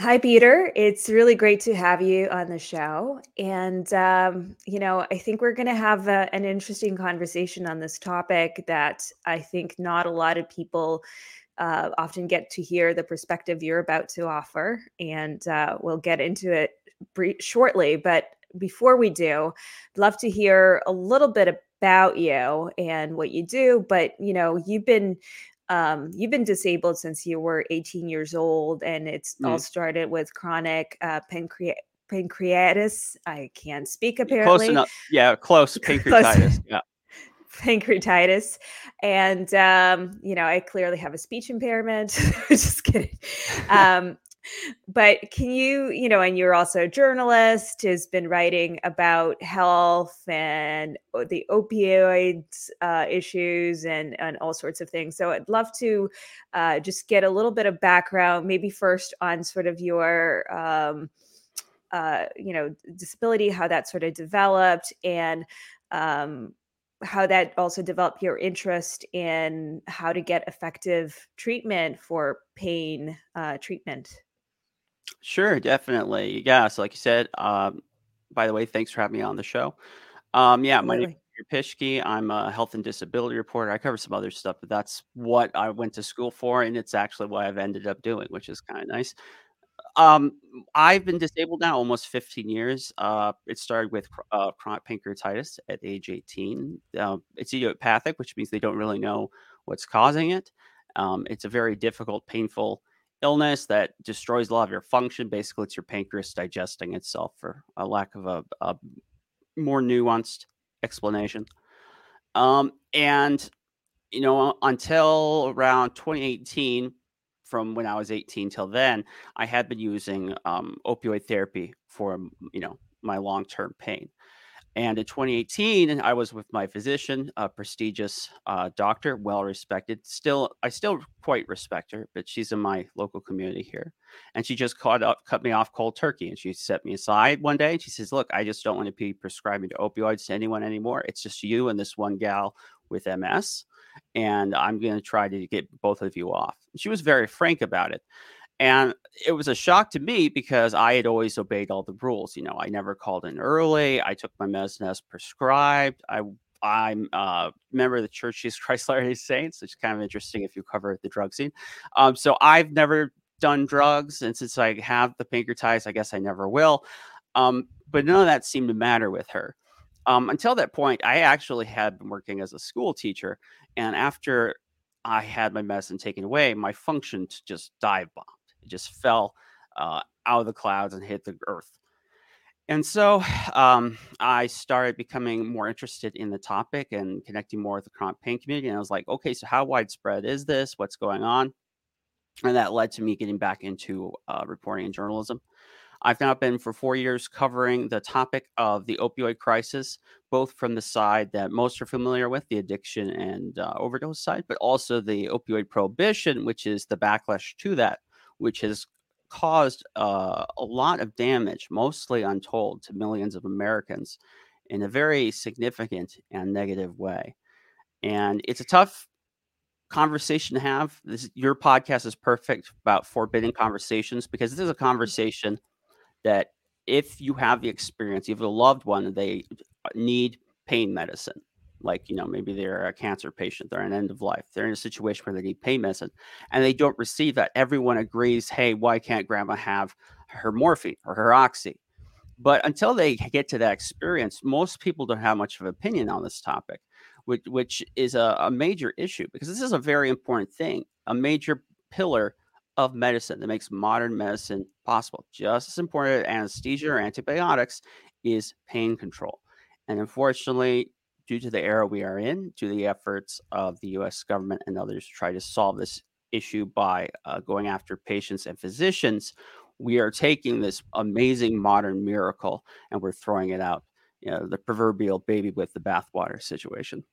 Hi, Peter. It's really great to have you on the show. I think we're going to have an interesting conversation on this topic that I think not a lot of people often get to hear the perspective you're about to offer. And we'll get into it shortly. But before we do, I'd love to hear a little bit about you and what you do. But, you've been disabled since you were 18 years old, and it's all Mm, started with chronic pancreatitis. I can't speak close apparently. enough. Yeah, close. Close. Pancreatitis. Yeah. Pancreatitis. And, I clearly have a speech impairment. Just kidding. Um, but can and you're also a journalist, has been writing about health and the opioids issues and all sorts of things. So I'd love to just get a little bit of background, maybe first on sort of your, disability, how that sort of developed, and um, how that also developed your interest in how to get effective treatment for pain treatment. Sure, definitely. Yeah. So, like you said, by the way, thanks for having me on the show. Yeah, my name Absolutely. is Peter Pischke. I'm a health and disability reporter. I cover some other stuff, but that's what I went to school for, and it's actually what I've ended up doing, which is kind of nice. Um, I've been disabled now almost 15 years. It started with chronic pancreatitis at age 18. It's idiopathic, which means they don't really know what's causing it. It's a very difficult, painful illness that destroys a lot of your function. Basically, it's your pancreas digesting itself, for a lack of a more nuanced explanation. And until around 2018, from when I was 18 till then, I had been using opioid therapy for my long term pain. And in 2018, I was with my physician, a prestigious doctor, well respected. I still quite respect her, but she's in my local community here. And she just cut me off cold turkey. And she set me aside one day. And she says, "Look, I just don't want to be prescribing to opioids to anyone anymore. It's just you and this one gal with MS. And I'm going to try to get both of you off." She was very frank about it. And it was a shock to me because I had always obeyed all the rules. I never called in early. I took my medicine as prescribed. I'm a member of the Church of Jesus Christ Latter-day Saints, which is kind of interesting if you cover the drug scene. So I've never done drugs, and since I have the pancreatitis, I guess I never will. But none of that seemed to matter with her. Until that point, I actually had been working as a school teacher, and after I had my medicine taken away, my function just dive bombed. It just fell out of the clouds and hit the earth. And so I started becoming more interested in the topic and connecting more with the chronic pain community. And I was like, okay, so how widespread is this? What's going on? And that led to me getting back into reporting and journalism. I've now been for 4 years covering the topic of the opioid crisis, both from the side that most are familiar with, the addiction and overdose side, but also the opioid prohibition, which is the backlash to that, which has caused a lot of damage, mostly untold, to millions of Americans in a very significant and negative way. And it's a tough conversation to have. Your podcast is perfect about forbidden conversations because this is a conversation that if you have the experience, you have a loved one and they need pain medicine, like, maybe they're a cancer patient, they're an end of life, they're in a situation where they need pain medicine and they don't receive that, everyone agrees, hey, why can't grandma have her morphine or her oxy? But until they get to that experience, most people don't have much of an opinion on this topic, which is a major issue because this is a very important thing, a major pillar of medicine that makes modern medicine possible. Just as important as anesthesia or antibiotics is pain control. And unfortunately, due to the era we are in, due to the efforts of the US government and others to try to solve this issue by going after patients and physicians, we are taking this amazing modern miracle and we're throwing it out. The proverbial baby with the bathwater situation.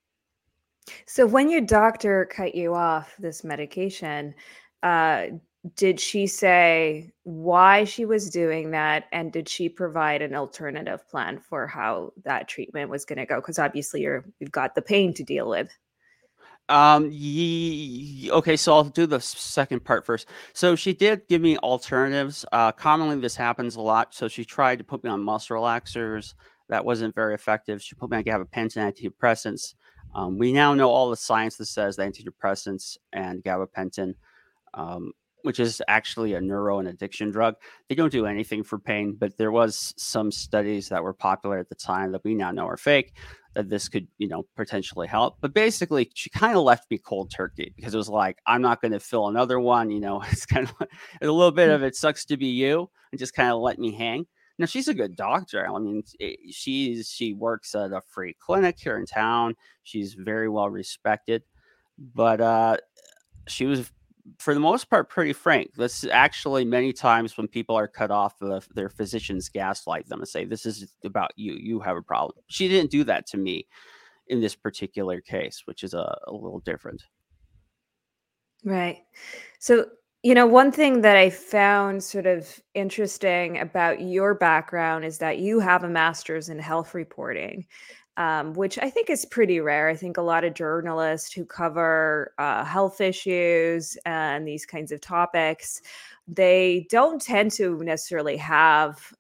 So when your doctor cut you off this medication, uh, did she say why she was doing that? And did she provide an alternative plan for how that treatment was going to go? Because obviously you've got the pain to deal with. Okay, so I'll do the second part first. So she did give me alternatives. Commonly, this happens a lot. So she tried to put me on muscle relaxers. That wasn't very effective. She put me on gabapentin antidepressants. We now know all the science that says that antidepressants and gabapentin, um, which is actually a neuro and addiction drug. They don't do anything for pain, but there was some studies that were popular at the time that we now know are fake that this could, potentially help. But basically, she kind of left me cold turkey because it was like, I'm not going to fill another one. It's kind of like a little bit of it sucks to be you and just kind of let me hang. Now she's a good doctor. I mean, she works at a free clinic here in town. She's very well respected, but she was for the most part pretty frank. This is actually many times when people are cut off, their physicians gaslight them and say, "This is about you. You have a problem." She didn't do that to me in this particular case, which is a little different. Right. So, one thing that I found sort of interesting about your background is that you have a master's in health reporting, which I think is pretty rare. I think a lot of journalists who cover health issues and these kinds of topics, they don't tend to necessarily have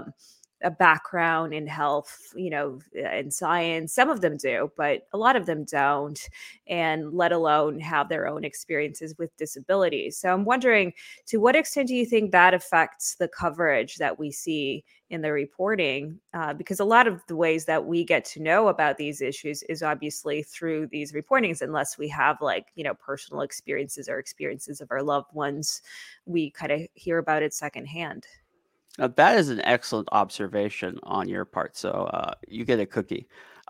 a background in health, in science. Some of them do, but a lot of them don't, and let alone have their own experiences with disabilities. So I'm wondering, to what extent do you think that affects the coverage that we see in the reporting? Because a lot of the ways that we get to know about these issues is obviously through these reportings, unless we have personal experiences or experiences of our loved ones, we kind of hear about it secondhand. Now, that is an excellent observation on your part. So you get a cookie.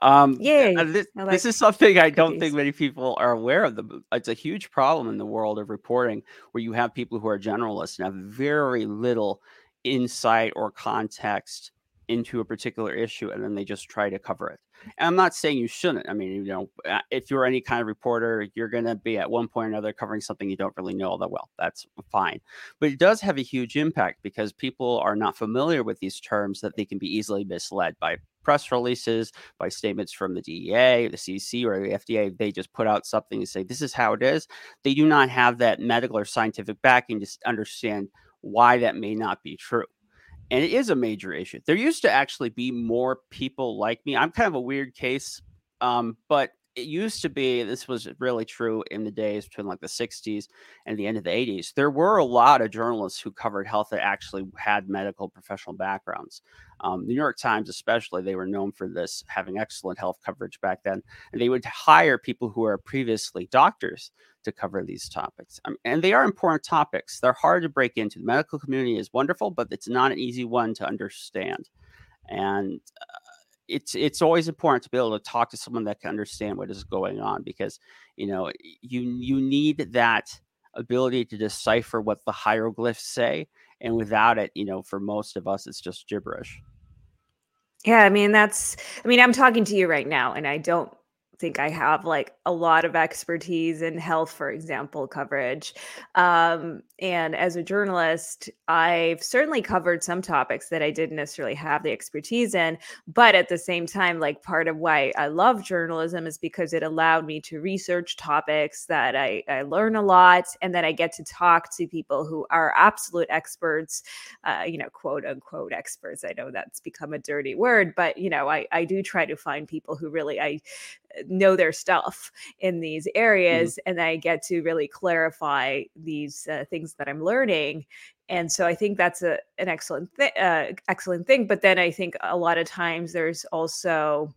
Yay! I This like is something I don't think cookies. many people are aware of. It's a huge problem in the world of reporting where you have people who are generalists and have very little insight or context into a particular issue, and then they just try to cover it. And I'm not saying you shouldn't. I mean, if you're any kind of reporter, you're going to be at one point or another covering something you don't really know all that well. That's fine. But it does have a huge impact because people are not familiar with these terms that they can be easily misled by press releases, by statements from the DEA, the CDC, or the FDA. They just put out something and say, this is how it is. They do not have that medical or scientific backing to understand why that may not be true. And it is a major issue. There used to actually be more people like me. I'm kind of a weird case, but it used to be, this was really true in the days between like the 60s and the end of the 80s. There were a lot of journalists who covered health that actually had medical professional backgrounds. The New York Times, especially, they were known for this, having excellent health coverage back then. And they would hire people who were previously doctors to cover these topics. And they are important topics. They're hard to break into. The medical community is wonderful, but it's not an easy one to understand. And it's always important to be able to talk to someone that can understand what is going on because you need that ability to decipher what the hieroglyphs say, and without it, for most of us, it's just gibberish. Yeah, I'm talking to you right now, and I don't think I have like a lot of expertise in health, for example, coverage. And as a journalist, I've certainly covered some topics that I didn't necessarily have the expertise in. But at the same time, like part of why I love journalism is because it allowed me to research topics that I learn a lot, and then I get to talk to people who are absolute experts, quote unquote experts. I know that's become a dirty word, but I do try to find people who really I know their stuff in these Mhm. areas, and I get to really clarify these things that I'm learning. And so I think that's an excellent thing. But then I think a lot of times there's also,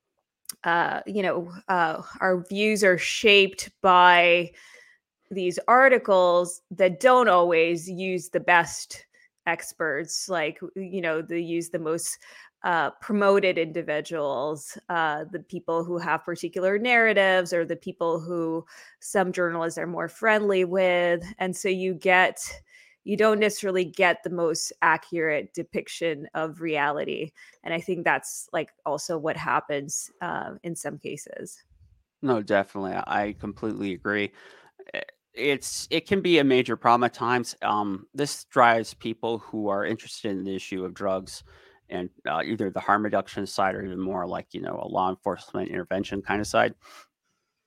our views are shaped by these articles that don't always use the best experts, like they use the most promoted individuals, the people who have particular narratives, or the people who some journalists are more friendly with, and so you don't necessarily get the most accurate depiction of reality. And I think that's like also what happens in some cases. No, definitely. I completely agree. Eh, it can be a major problem at times. This drives people who are interested in the issue of drugs and either the harm reduction side or even more like a law enforcement intervention kind of side.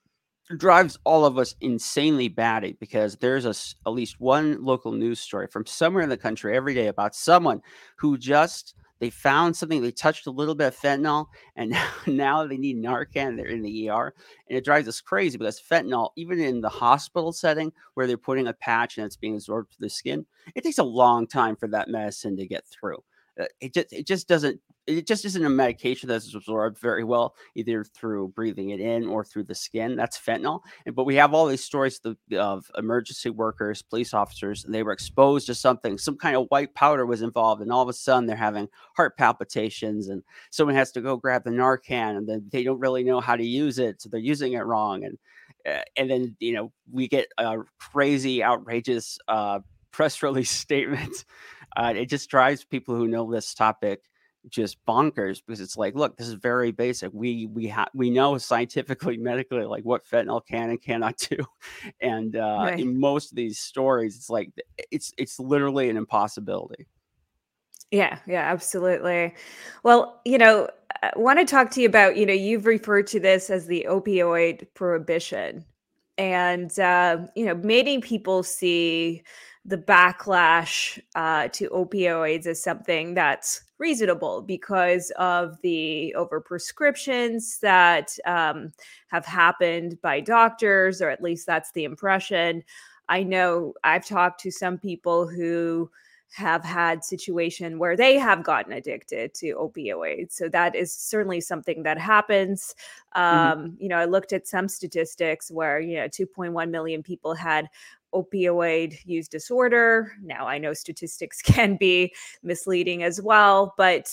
drives all of us insanely batty because there's at least one local news story from somewhere in the country every day about someone who just they found something, they touched a little bit of fentanyl, and now they need Narcan. They're in the ER, and it drives us crazy because fentanyl, even in the hospital setting where they're putting a patch and it's being absorbed through the skin, it takes a long time for that medicine to get through. It just doesn't. It just isn't a medication that's absorbed very well, either through breathing it in or through the skin. That's fentanyl. But we have all these stories of emergency workers, police officers, and they were exposed to something. Some kind of white powder was involved, and all of a sudden they're having heart palpitations, and someone has to go grab the Narcan, and then they don't really know how to use it, so they're using it wrong. And then we get crazy, outrageous press release statements. It just drives people who know this topic just bonkers because it's like, look, this is very basic. We know scientifically, medically, like what fentanyl can and cannot do, and Right. in most of these stories, it's like it's literally an impossibility. Yeah, yeah, absolutely. Well, I want to talk to you about, you've referred to this as the opioid prohibition. And, many people see the backlash to opioids as something that's reasonable because of the overprescriptions that have happened by doctors, or at least that's the impression. I know I've talked to some people who have had situation where they have gotten addicted to opioids. So that is certainly something that happens. Mhm. I looked at some statistics where, 2.1 million people had opioid use disorder. Now I know statistics can be misleading as well,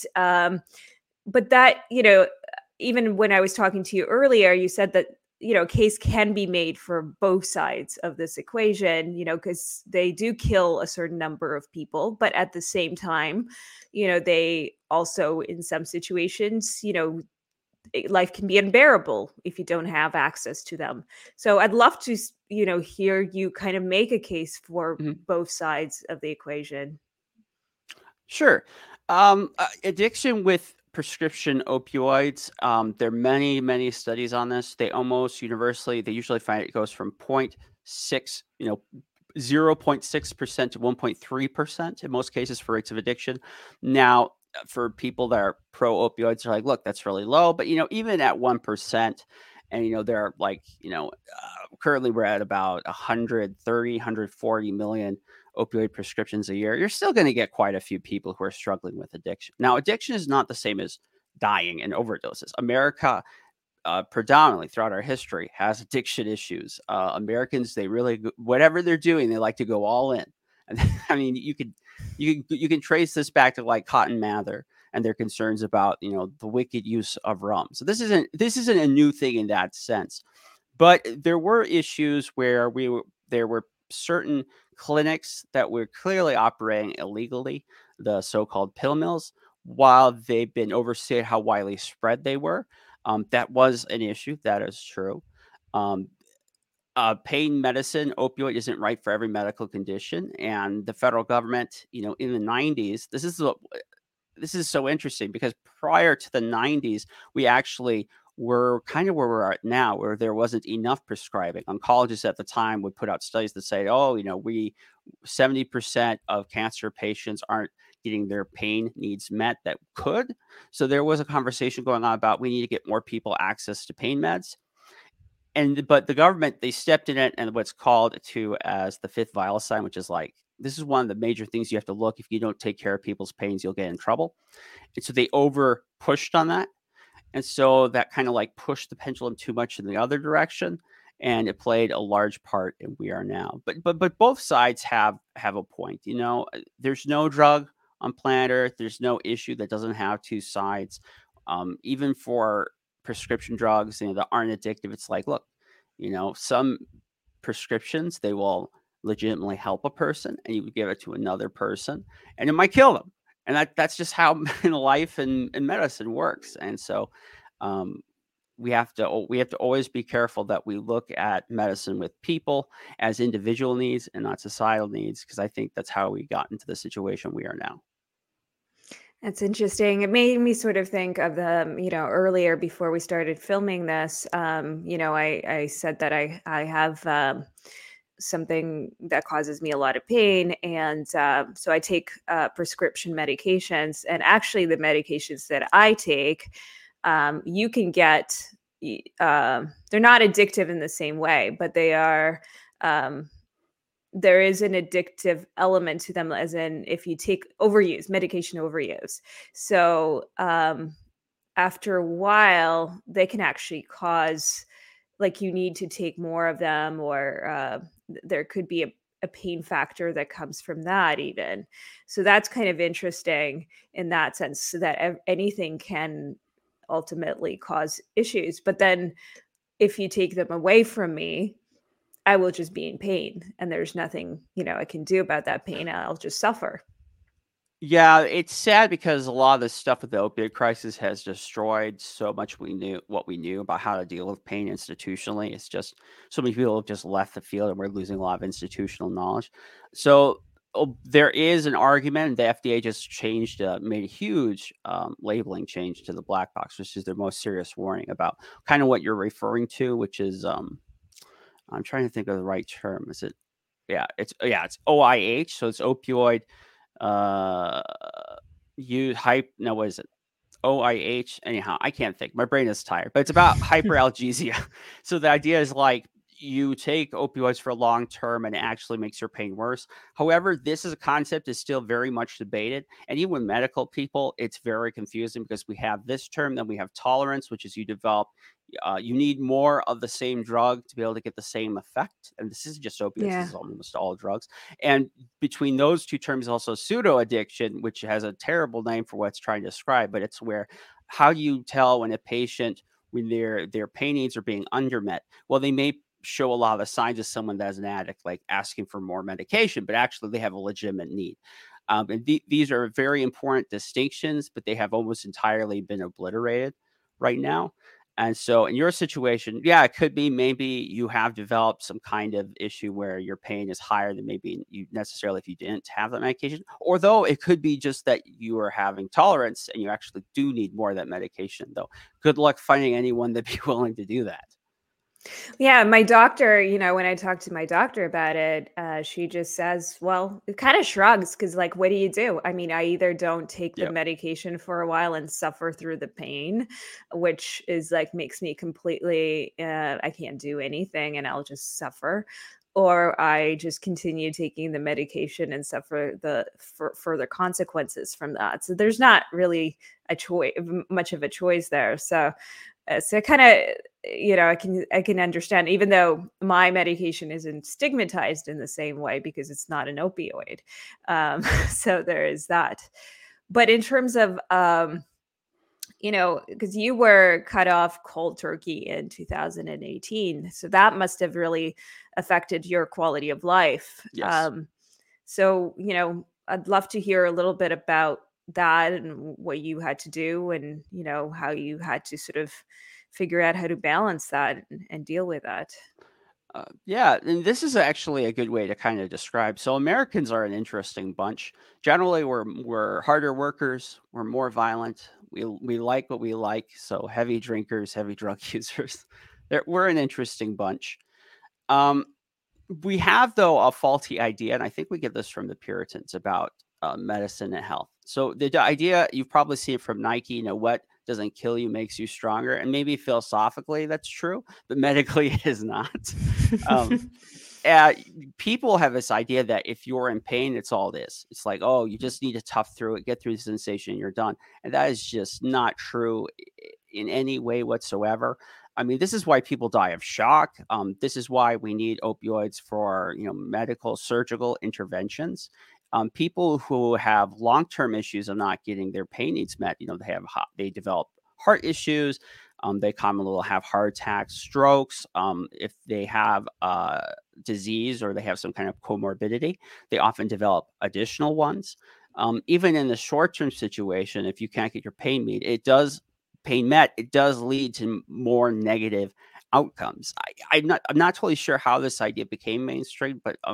but that, even when I was talking to you earlier, you said that, a case can be made for both sides of this equation, because they do kill a certain number of people, but at the same time, they also, in some situations, life can be unbearable if you don't have access to them. So I'd love to, hear you kind of make a case for Mhm. both sides of the equation. Sure. Addiction with prescription opioids. There are many, many studies on this. They almost universally, they usually find it goes from point 0.6, 0.6% to 1.3% in most cases for rates of addiction. Now, for people that are pro opioids, they're like, look, that's really low. But, even at 1%, and, there are like, currently we're at about 130, 140 million opioid prescriptions a year, you're still going to get quite a few people who are struggling with addiction. Now, addiction is not the same as dying and overdoses. America, predominantly throughout our history, has addiction issues. Americans, they really, whatever they're doing, they like to go all in. And I mean, you can trace this back to like Cotton Mather and their concerns about the wicked use of rum. So this isn't a new thing in that sense. But there were issues where there were certain clinics that were clearly operating illegally, the so-called pill mills, while they've been overstated how widely spread they were. That was an issue. That is true. Um, Pain medicine, opioid isn't right for every medical condition, and the federal government, in the 90s, this is so interesting because prior to the 90s, we actually were kind of where we're at now, where there wasn't enough prescribing. Oncologists at the time would put out studies that say, oh, we 70% of cancer patients aren't getting their pain needs met that could. So there was a conversation going on about we need to get more people access to pain meds. But the government, they stepped in it and what's called to as the fifth vital sign, which is like this is one of the major things you have to look. If you don't take care of people's pains, you'll get in trouble. And so they over pushed on that. And so that kind of like pushed the pendulum too much in the other direction. And it played a large part in we are now. But both sides have a point. There's no drug on planet Earth. There's no issue that doesn't have two sides. Even for prescription drugs, that aren't addictive, it's like, look, some prescriptions they will legitimately help a person, and you would give it to another person, and it might kill them. And that's just how in life and medicine works. And so um, we have to always be careful that we look at medicine with people as individual needs and not societal needs, because I think that's how we got into the situation we are now. That's interesting. It made me sort of think of earlier before we started filming this, I said that I have something that causes me a lot of pain. And so I take prescription medications. And actually, the medications that I take, you can get, they're not addictive in the same way, but they are. There is an addictive element to them, as in if you take medication overuse. So after a while, they can actually cause, like, you need to take more of them, or there could be a pain factor that comes from that even. So that's kind of interesting in that sense, so that anything can ultimately cause issues. But then if you take them away from me, I will just be in pain, and there's nothing, I can do about that pain. I'll just suffer. Yeah, it's sad because a lot of the stuff with the opioid crisis has destroyed so much what we knew about how to deal with pain institutionally. It's just so many people have just left the field and we're losing a lot of institutional knowledge. So there is an argument. The FDA just made a huge labeling change to the black box, which is their most serious warning about kind of what you're referring to, which is I'm trying to think of the right term. Is it? It's OIH, so it's opioid uh, you hype. No, what is it? OIH. Anyhow, I can't think. My brain is tired, but it's about hyperalgesia. So the idea is like you take opioids for long term and it actually makes your pain worse. However, this is a concept is still very much debated. And even with medical people, it's very confusing because we have this term, then we have tolerance, which is you need more of the same drug to be able to get the same effect. And this isn't just opioids, this Yeah. is almost all drugs. And between those two terms, also pseudo addiction, which has a terrible name for what it's trying to describe, but it's where how do you tell when a patient, when their pain needs are being undermet? Well, they may show a lot of the signs of someone that's an addict, like asking for more medication, but actually they have a legitimate need. These are very important distinctions, but they have almost entirely been obliterated right now. And so in your situation, yeah, it could be maybe you have developed some kind of issue where your pain is higher than maybe you necessarily if you didn't have that medication. Or though it could be just that you are having tolerance and you actually do need more of that medication, though. Good luck finding anyone that'd be willing to do that. Yeah, my doctor, when I talk to my doctor about it, she just says, well, it kind of shrugs, because, like, what do you do? I mean, I either don't take the Yep. medication for a while and suffer through the pain, which is like makes me completely, I can't do anything and I'll just suffer. Or I just continue taking the medication and suffer further consequences from that. So there's not really much of a choice there. So kind of, I can understand, even though my medication isn't stigmatized in the same way because it's not an opioid. So there is that. But in terms of, because you were cut off cold turkey in 2018, so that must have really affected your quality of life. Yes. So, I'd love to hear a little bit about that and what you had to do, and, how you had to sort of figure out how to balance that and deal with that. Yeah, and this is actually a good way to kind of describe. So Americans are an interesting bunch. Generally, we're harder workers. We're more violent. We like what we like. So heavy drinkers, heavy drug users. We're an interesting bunch. Um, we have though a faulty idea, and I think we get this from the Puritans about medicine and health. So the idea you've probably seen it from Nike. What doesn't kill you makes you stronger, and maybe philosophically that's true, but medically it is not. Um, uh, People have this idea that if you're in pain, it's all it is. It's like, oh, you just need to tough through it, get through the sensation, and you're done. And that is just not true in any way whatsoever. I mean, this is why people die of shock. This is why we need opioids for medical surgical interventions. People who have long-term issues of not getting their pain needs met, they develop heart issues. They commonly will have heart attacks, strokes. If they have disease or they have some kind of comorbidity, they often develop additional ones. Even in the short-term situation, if you can't get your pain met, it does lead to more negative outcomes. I'm not totally sure how this idea became mainstream, but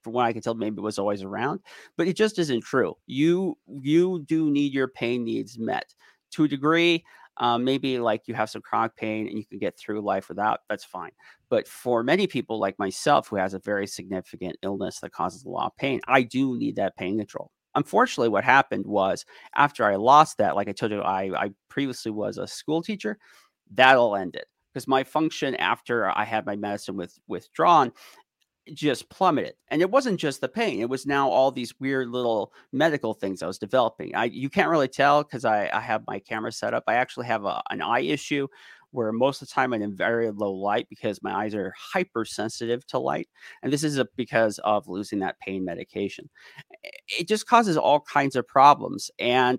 from what I can tell, maybe it was always around, but it just isn't true. You do need your pain needs met to a degree. Maybe like you have some chronic pain and you can get through life without, that's fine. But for many people like myself, who has a very significant illness that causes a lot of pain, I do need that pain control. Unfortunately, what happened was after I lost that, like I told you, I previously was a school teacher. That all ended because my function after I had my medicine withdrawn just plummeted. And it wasn't just the pain, it was now all these weird little medical things I was developing. You can't really tell because I have my camera set up. I actually have an eye issue where most of the time I'm in very low light because my eyes are hypersensitive to light. And this is because of losing that pain medication. It just causes all kinds of problems. And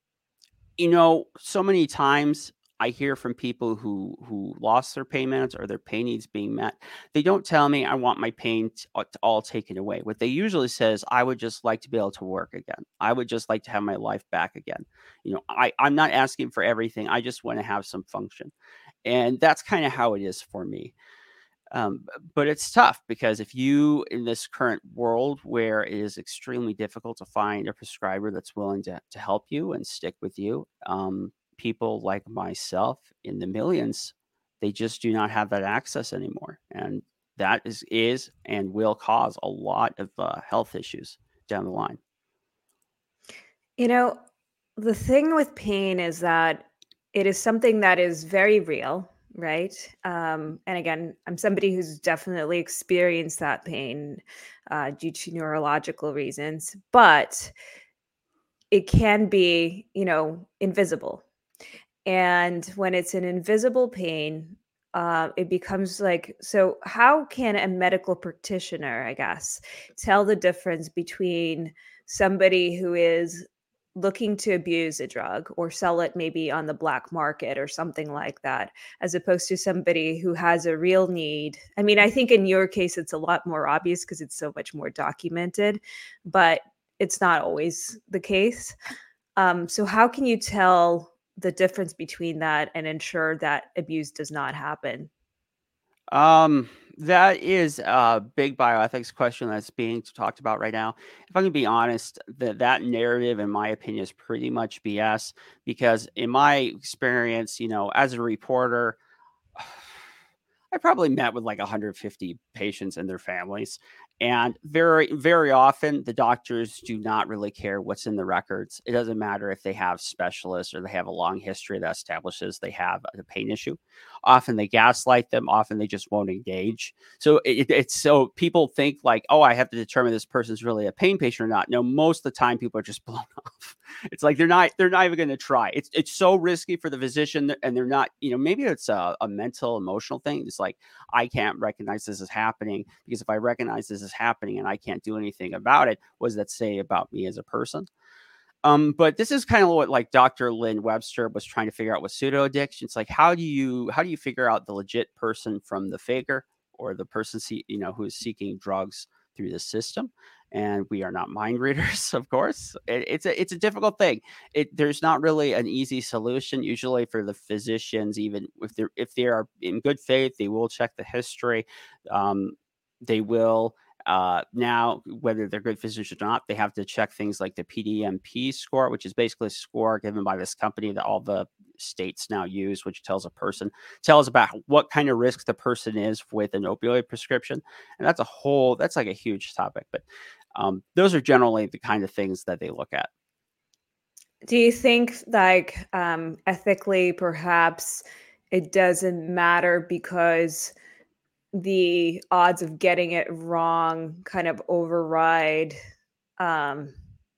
so many times I hear from people who lost their pain meds or their pain needs being met. They don't tell me I want my pain all taken away. What they usually say is I would just like to be able to work again. I would just like to have my life back again. I'm not asking for everything. I just want to have some function. And that's kind of how it is for me. But it's tough because if you, in this current world where it is extremely difficult to find a prescriber that's willing to help you and stick with you, people like myself in the millions, they just do not have that access anymore. And that is and will cause a lot of health issues down the line. You know, the thing with pain is that it is something that is very real, right? And again, I'm somebody who's definitely experienced that pain due to neurological reasons, but it can be, invisible. And when it's an invisible pain, it becomes like, so how can a medical practitioner, I guess, tell the difference between somebody who is looking to abuse a drug or sell it maybe on the black market or something like that, as opposed to somebody who has a real need? I mean, I think in your case, it's a lot more obvious because it's so much more documented, but it's not always the case. So how can you tell the difference between that and ensure that abuse does not happen? That is a big bioethics question that's being talked about right now. If I can be honest, that narrative, in my opinion, is pretty much BS because in my experience, as a reporter, I probably met with like 150 patients and their families. And very, very often, the doctors do not really care what's in the records. It doesn't matter if they have specialists or they have a long history that establishes they have a pain issue. Often they gaslight them. Often they just won't engage. So it's so people think like, oh, I have to determine this person's really a pain patient or not. No, most of the time people are just blown off. It's like they're not even going to try. It's so risky for the physician, and they're not. Maybe it's a mental, emotional thing. It's like I can't recognize this is happening because if I recognize this is happening and I can't do anything about it, what does that say about me as a person? But this is kind of what like Dr. Lynn Webster was trying to figure out with pseudo addiction. It's like how do you figure out the legit person from the faker or the person who is seeking drugs through the system? And we are not mind readers, of course. It's a difficult thing. There's not really an easy solution. Usually for the physicians, even if they are in good faith, they will check the history. Um, they will now, whether they're good physicians or not, they have to check things like the PDMP score, which is basically a score given by this company that all the states now use, which tells about what kind of risk the person is with an opioid prescription. And that's like a huge topic. But those are generally the kind of things that they look at. Do you think, like, ethically, perhaps it doesn't matter because the odds of getting it wrong kind of override, um,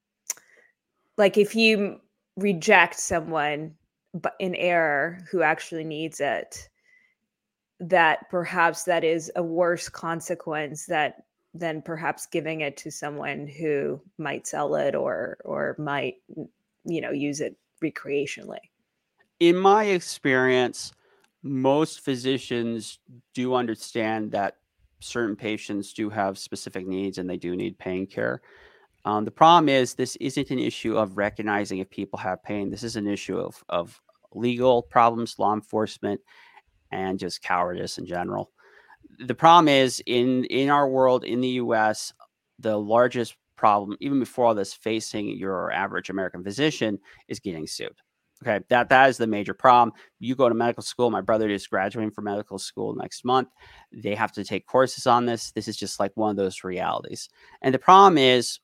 like, if you reject someone but in error who actually needs it, that perhaps that is a worse consequence that than perhaps giving it to someone who might sell it or might use it recreationally. In my experience, most physicians do understand that certain patients do have specific needs and they do need pain care. The problem is this isn't an issue of recognizing if people have pain. This is an issue of legal problems, law enforcement, and just cowardice in general. The problem is in our world in the US, the largest problem, even before all this, facing your average American physician is getting sued. Okay, that is the major problem. You go to medical school. My brother is graduating from medical school next month. They have to take courses on this. This is just like one of those realities. And the problem is,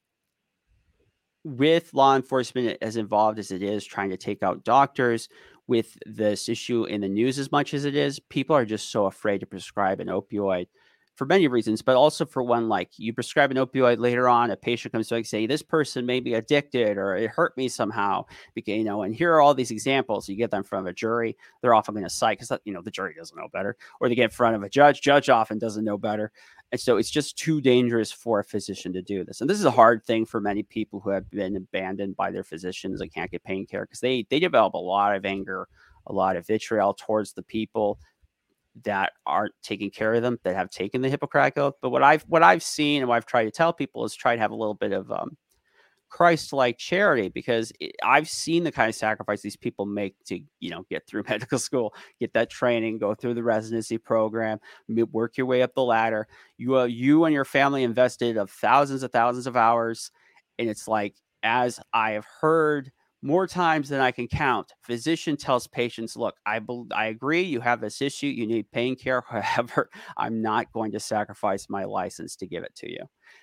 with law enforcement as involved as it is trying to take out doctors, with this issue in the news as much as it is, people are just so afraid to prescribe an opioid for many reasons, but also for one, like you prescribe an opioid later on, a patient comes to like say, this person may be addicted or it hurt me somehow, because, and here are all these examples. You get them from a jury, they're often going to cite because, the jury doesn't know better, or they get in front of a judge often doesn't know better. And so it's just too dangerous for a physician to do this. And this is a hard thing for many people who have been abandoned by their physicians and can't get pain care, because they develop a lot of anger, a lot of vitriol towards the people that aren't taking care of them, that have taken the Hippocratic Oath. But what I've seen and what I've tried to tell people is try to have a little bit of Christ-like charity, because I've seen the kind of sacrifice these people make to, get through medical school, get that training, go through the residency program, work your way up the ladder. You and your family invested of thousands of hours. And it's like, as I have heard more times than I can count, physician tells patients, look, I agree you have this issue, you need pain care. However, I'm not going to sacrifice my license to give it to you.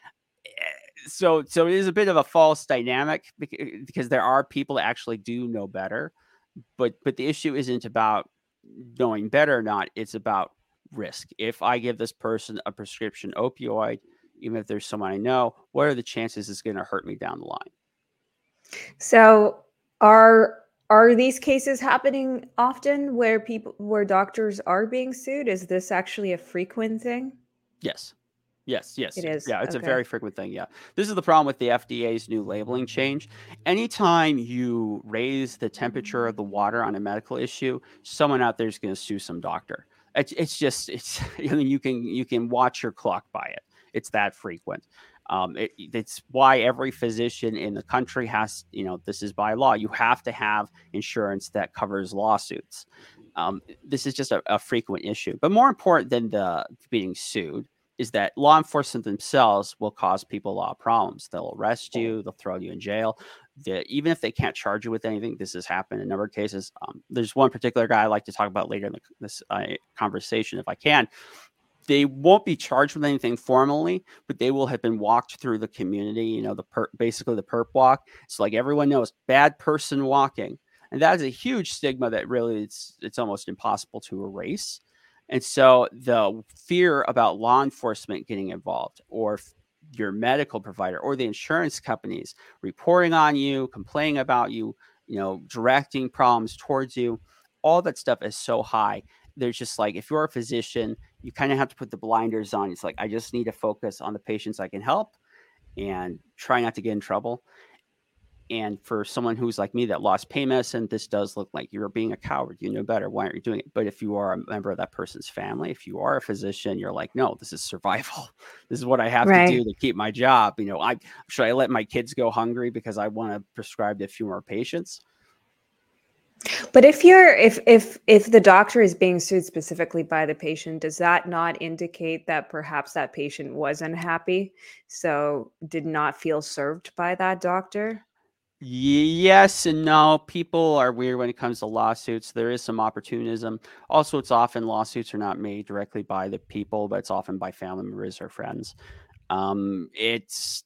So it is a bit of a false dynamic, because there are people that actually do know better, but the issue isn't about knowing better or not. It's about risk. If I give this person a prescription opioid, even if there's someone I know, what are the chances it's going to hurt me down the line? So are these cases happening often where doctors are being sued? Is this actually a frequent thing? Yes. It is. Yeah, it's a Okay. very frequent thing. Yeah. This is the problem with the FDA's new labeling change. Anytime you raise the temperature of the water on a medical issue, someone out there is going to sue some doctor. It's I mean, you can watch your clock by it. It's that frequent. It's why every physician in the country has, this is by law, you have to have insurance that covers lawsuits. This is just a frequent issue. But more important than the being sued is that law enforcement themselves will cause people a lot of problems. They'll arrest you, they'll throw you in jail. Even if they can't charge you with anything, this has happened in a number of cases. There's one particular guy I'd like to talk about later in this conversation, if I can. They won't be charged with anything formally, but they will have been walked through the community, basically the perp walk. It's like everyone knows, bad person walking. And that is a huge stigma that really it's almost impossible to erase. And so the fear about law enforcement getting involved, or your medical provider or the insurance companies reporting on you, complaining about you, directing problems towards you, all that stuff is so high. There's just like, if you're a physician, you kind of have to put the blinders on. It's like, I just need to focus on the patients I can help and try not to get in trouble. And for someone who's like me that lost pain medicine, this does look like you're being a coward. You know better. Why aren't you doing it? But if you are a member of that person's family, if you are a physician, you're like, no, this is survival. This is what I have to do to keep my job. Should I let my kids go hungry because I want to prescribe to a few more patients? But if the doctor is being sued specifically by the patient, does that not indicate that perhaps that patient was unhappy, so did not feel served by that doctor? Yes and no. People are weird when it comes to lawsuits. There is some opportunism. Also, it's often lawsuits are not made directly by the people, but it's often by family members or friends. It's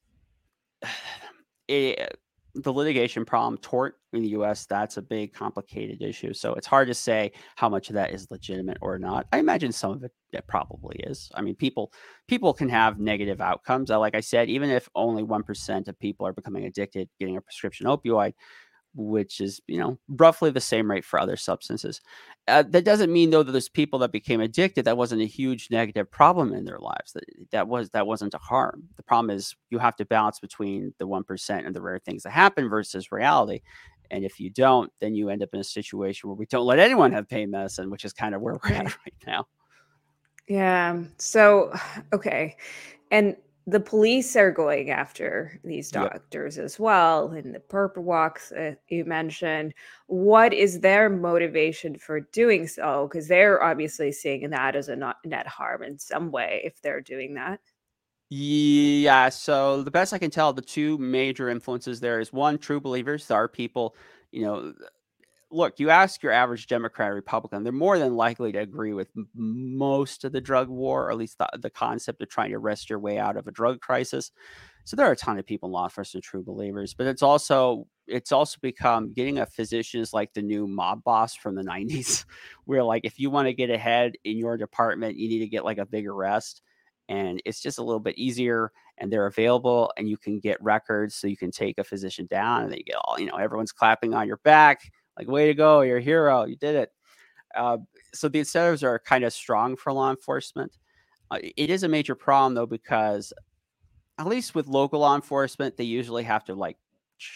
the litigation problem, tort in the U.S., that's a big, complicated issue. So it's hard to say how much of that is legitimate or not. I imagine some of it probably is. I mean, people can have negative outcomes. Like I said, even if only 1% of people are becoming addicted, getting a prescription opioid, which is, roughly the same rate for other substances. That doesn't mean, though, that there's people that became addicted that wasn't a huge negative problem in their lives. That wasn't a harm. The problem is you have to balance between the 1% and the rare things that happen versus reality. And if you don't, then you end up in a situation where we don't let anyone have pain medicine, which is kind of where we're at right now. Yeah. So, okay. And the police are going after these doctors as well in the perp walks you mentioned. What is their motivation for doing so? Because they're obviously seeing that as a net harm in some way if they're doing that. Yeah, so the best I can tell, the two major influences there is one, true believers. There are people, you know, look, you ask your average Democrat or Republican, they're more than likely to agree with most of the drug war, or at least the concept of trying to wrest your way out of a drug crisis. So there are a ton of people in law enforcement true believers, but it's also become getting a physician is like the new mob boss from the 90s, where like if you want to get ahead in your department, you need to get like a big arrest. And it's just a little bit easier and they're available and you can get records so you can take a physician down and they get all, everyone's clapping on your back, like, way to go, you're a hero, you did it. Uh, so the incentives are kind of strong for law enforcement. It is a major problem though, because at least with local law enforcement, they usually have to like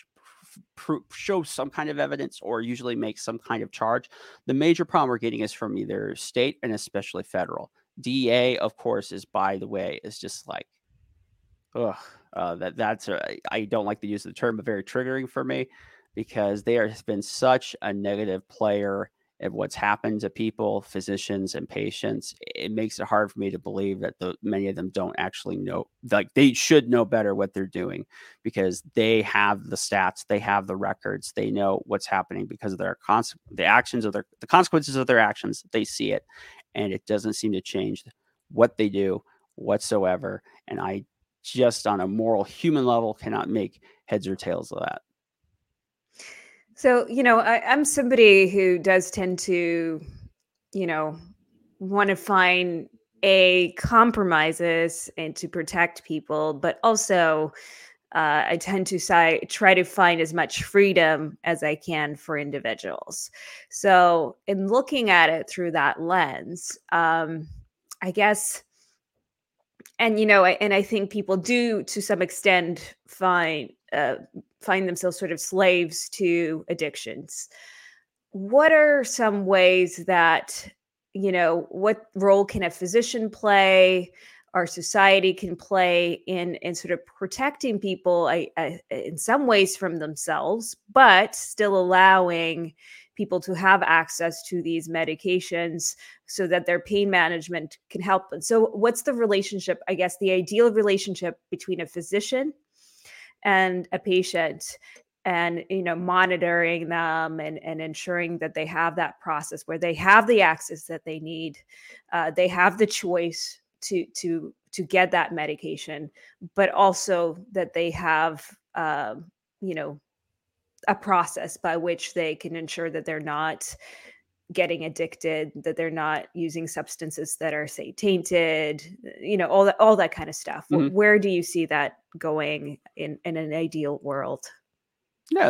show some kind of evidence or usually make some kind of charge. The major problem we're getting is from either state and especially federal. DEA, of course, is by the way, is just like, ugh, I don't like the use of the term, but very triggering for me because they have been such a negative player of what's happened to people, physicians, and patients. It makes it hard for me to believe that many of them don't actually know, like they should know better what they're doing because they have the stats, they have the records, they know what's happening because of the consequences of their actions. They see it, and it doesn't seem to change what they do whatsoever. And I just on a moral human level cannot make heads or tails of that. So, I'm somebody who does tend to, you know, want to find a compromises and to protect people, but also I tend to try to find as much freedom as I can for individuals. So, in looking at it through that lens, I guess, and I think people do to some extent find themselves sort of slaves to addictions. What are some ways that, what role can a physician play, our society can play in sort of protecting people, in some ways from themselves, but still allowing people to have access to these medications so that their pain management can help. And so, what's the relationship, I guess, the ideal relationship between a physician and a patient, and monitoring them and ensuring that they have that process where they have the access that they need, they have the choice to get that medication, but also that they have you know a process by which they can ensure that they're not getting addicted, that they're not using substances that are, say, tainted, all that kind of stuff. Mhm. Where do you see that going in an ideal world? Yeah,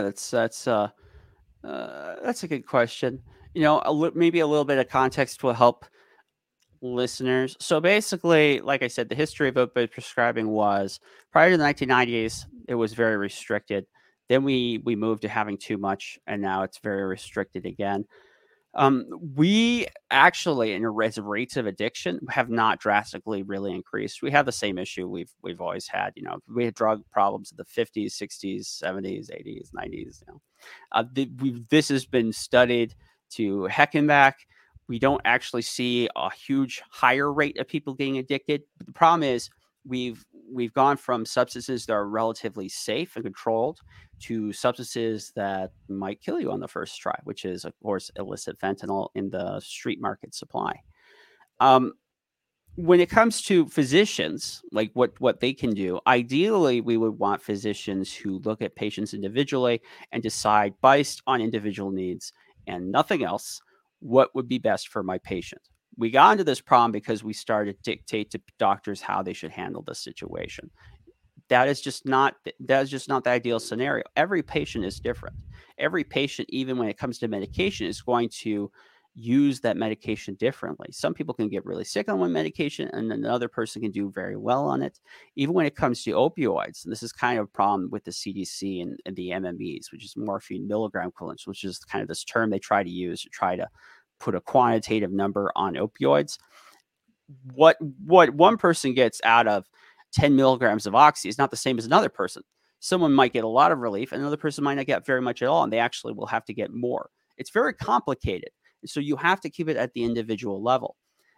that's a good question. Maybe a little bit of context will help listeners. So basically, like I said, the history of opioid prescribing was prior to the 1990s, it was very restricted. Then we moved to having too much, and now it's very restricted again. We actually, as rates of addiction, have not drastically really increased. We have the same issue we've always had. We had drug problems in the 50s, 60s, 70s, 80s, 90s. This has been studied to heck and back. We don't actually see a huge higher rate of people getting addicted. But the problem is we've gone from substances that are relatively safe and controlled to substances that might kill you on the first try, which is, of course, illicit fentanyl in the street market supply. Um, when it comes to physicians, like what they can do, ideally, we would want physicians who look at patients individually and decide based on individual needs and nothing else what would be best for my patient. We got into this problem because we started to dictate to doctors how they should handle the situation. That is just not the ideal scenario. Every patient is different. Every patient, even when it comes to medication, is going to use that medication differently. Some people can get really sick on one medication and another person can do very well on it. Even when it comes to opioids, and this is kind of a problem with the CDC and the MMEs, which is morphine milligram equivalents, which is kind of this term they try to use to try to put a quantitative number on opioids. What one person gets out of 10 milligrams of oxy is not the same as another person. Someone might get a lot of relief, and another person might not get very much at all, and they actually will have to get more. It's very complicated. So you have to keep it at the individual level.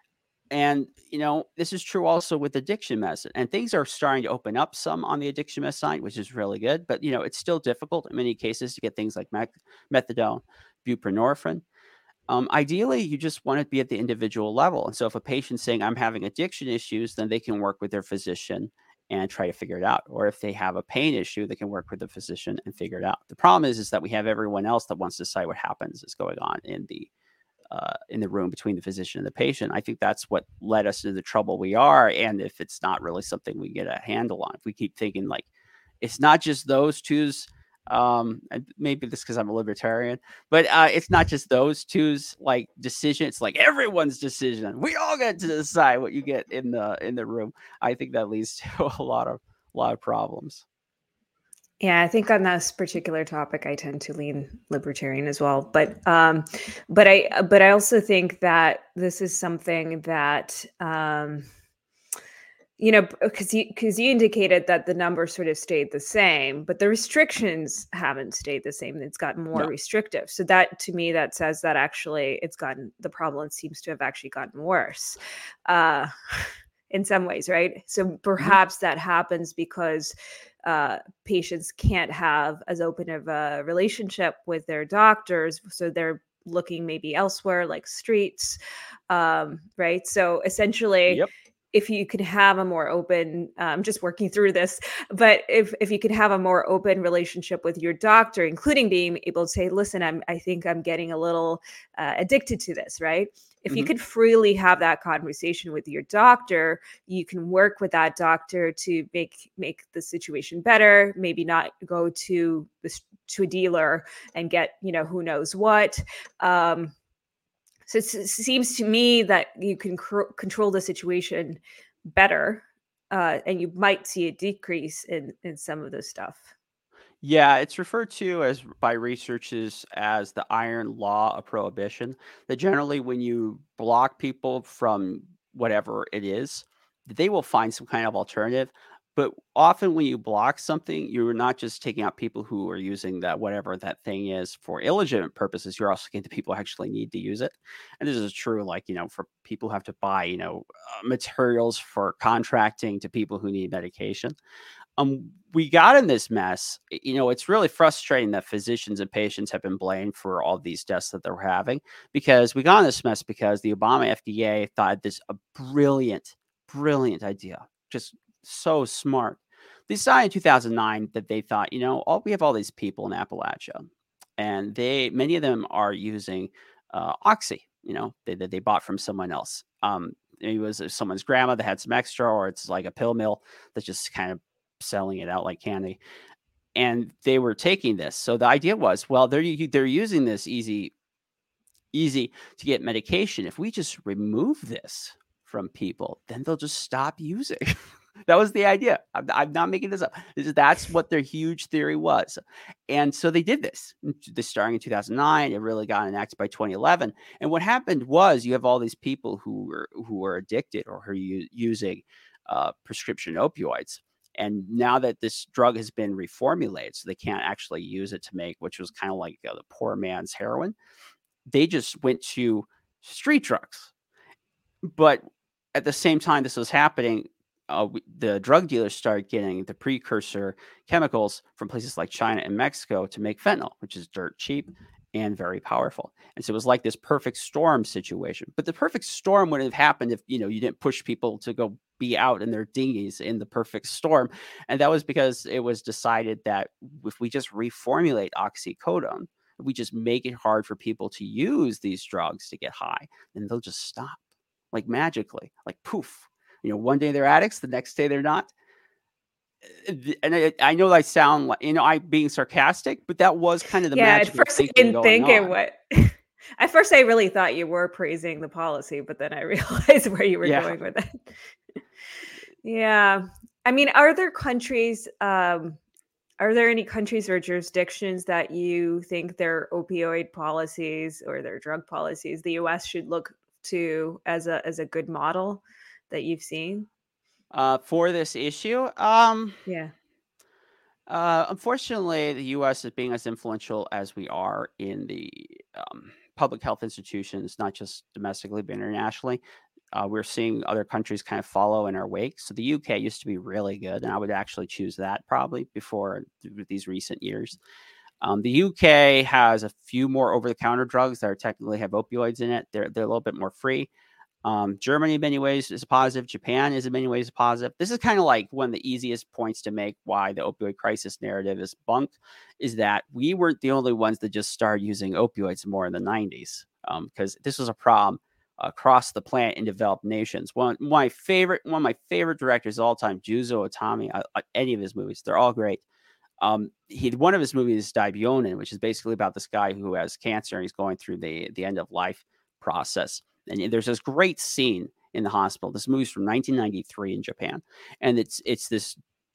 And, this is true also with addiction medicine. And things are starting to open up some on the addiction medicine side, which is really good. But, it's still difficult in many cases to get things like methadone, buprenorphine. Ideally, you just want to be at the individual level. And so if a patient's saying, I'm having addiction issues, then they can work with their physician and try to figure it out. Or if they have a pain issue, they can work with the physician and figure it out. The problem is that we have everyone else that wants to decide what happens is going on in the room between the physician and the patient. I think that's what led us to the trouble we are. And if it's not really something we get a handle on, if we keep thinking like it's not just those two's, and maybe this because I'm a libertarian, but it's not just those two's like decision. It's like everyone's decision. We all get to decide what you get in the room. I think that leads to a lot of problems. Yeah, I think on this particular topic, I tend to lean libertarian as well. But I also think that this is something that because you indicated that the numbers sort of stayed the same, but the restrictions haven't stayed the same. It's gotten more No. restrictive. So that to me, that says that actually the problem seems to have actually gotten worse. Uh, in some ways, right? So Mhm. perhaps that happens because patients can't have as open of a relationship with their doctors, so they're looking maybe elsewhere, like streets, right? So essentially, Yep. if you could have a more open, just working through this, but if you could have a more open relationship with your doctor, including being able to say, listen, I think I'm getting a little addicted to this, right? If you Mhm. could freely have that conversation with your doctor, you can work with that doctor to make the situation better. Maybe not go to a dealer and get who knows what. So it seems to me that you can control the situation better, and you might see a decrease in some of this stuff. Yeah, it's referred to as by researchers as the iron law of prohibition. That generally, when you block people from whatever it is, they will find some kind of alternative. But often, when you block something, you're not just taking out people who are using that whatever that thing is for illegitimate purposes. You're also getting the people who actually need to use it. And this is true, like for people who have to buy materials for contracting to people who need medication. We got in this mess. It's really frustrating that physicians and patients have been blamed for all these deaths that they're having because we got in this mess because the Obama FDA thought this a brilliant, brilliant idea, just so smart. They decided in 2009 that they thought, we have all these people in Appalachia, and many of them are using Oxy, that they bought from someone else. It was someone's grandma that had some extra, or it's like a pill mill that's just kind of selling it out like candy, and they were taking this. So the idea was, well, they're using this easy to get medication. If we just remove this from people, then they'll just stop using. That was the idea. I'm not making this up. That's what their huge theory was. And so they did this starting in 2009. It really got enacted by 2011. And what happened was you have all these people who were addicted or who are using prescription opioids. And now that this drug has been reformulated, so they can't actually use it to make, which was kind of like the poor man's heroin, they just went to street drugs. But at the same time this was happening, the drug dealers started getting the precursor chemicals from places like China and Mexico to make fentanyl, which is dirt cheap and very powerful. And so it was like this perfect storm situation. But the perfect storm wouldn't have happened if you didn't push people to go be out in their dinghies in the perfect storm. And that was because it was decided that if we just reformulate oxycodone, if we just make it hard for people to use these drugs to get high, then they'll just stop like magically, like poof. One day they're addicts, the next day they're not. And I know I sound like I being sarcastic, but that was kind of the Yeah, at magical first I thinking didn't going think it on. would. At first, I really thought you were praising the policy, but then I realized where you were Yeah. going with it. Yeah. I mean, are there any countries or jurisdictions that you think their opioid policies or their drug policies, the US should look to as a good model that you've seen? For this issue, Yeah. unfortunately, the U.S. is being as influential as we are in the public health institutions, not just domestically but internationally. We're seeing other countries kind of follow in our wake. So the UK used to be really good, and I would actually choose that probably before these recent years. The UK has a few more over-the-counter drugs that are technically have opioids in it. They're a little bit more free. Germany, in many ways, is positive. Japan is in many ways positive. This is kind of like one of the easiest points to make why the opioid crisis narrative is bunk, is that we weren't the only ones that just started using opioids more in the 90s, because this was a problem across the planet in developed nations. One of my favorite directors of all time, Juzo Itami. Any of his movies, they're all great. One of his movies is Daibyonin, which is basically about this guy who has cancer and he's going through the end of life process. And there's this great scene in the hospital. This movie's from 1993 in Japan, and it's this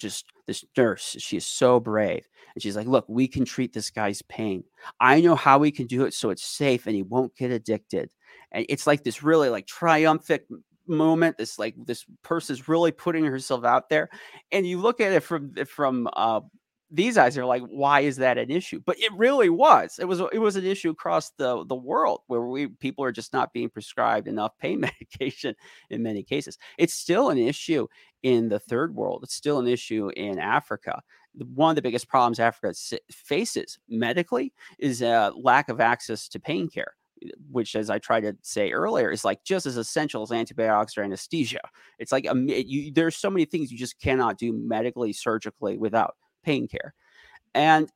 nurse. She is so brave, and she's like, "Look, we can treat this guy's pain. I know how we can do it so it's safe and he won't get addicted." And it's like this really like triumphant moment. This person's really putting herself out there, and you look at it from these guys are like, why is that an issue? But it really was. It was an issue across the world where people are just not being prescribed enough pain medication in many cases. It's still an issue in the third world. It's still an issue in Africa. One of the biggest problems Africa faces medically is a lack of access to pain care, which, as I tried to say earlier, is like just as essential as antibiotics or anesthesia. It's like there's so many things you just cannot do medically, surgically without pain care. And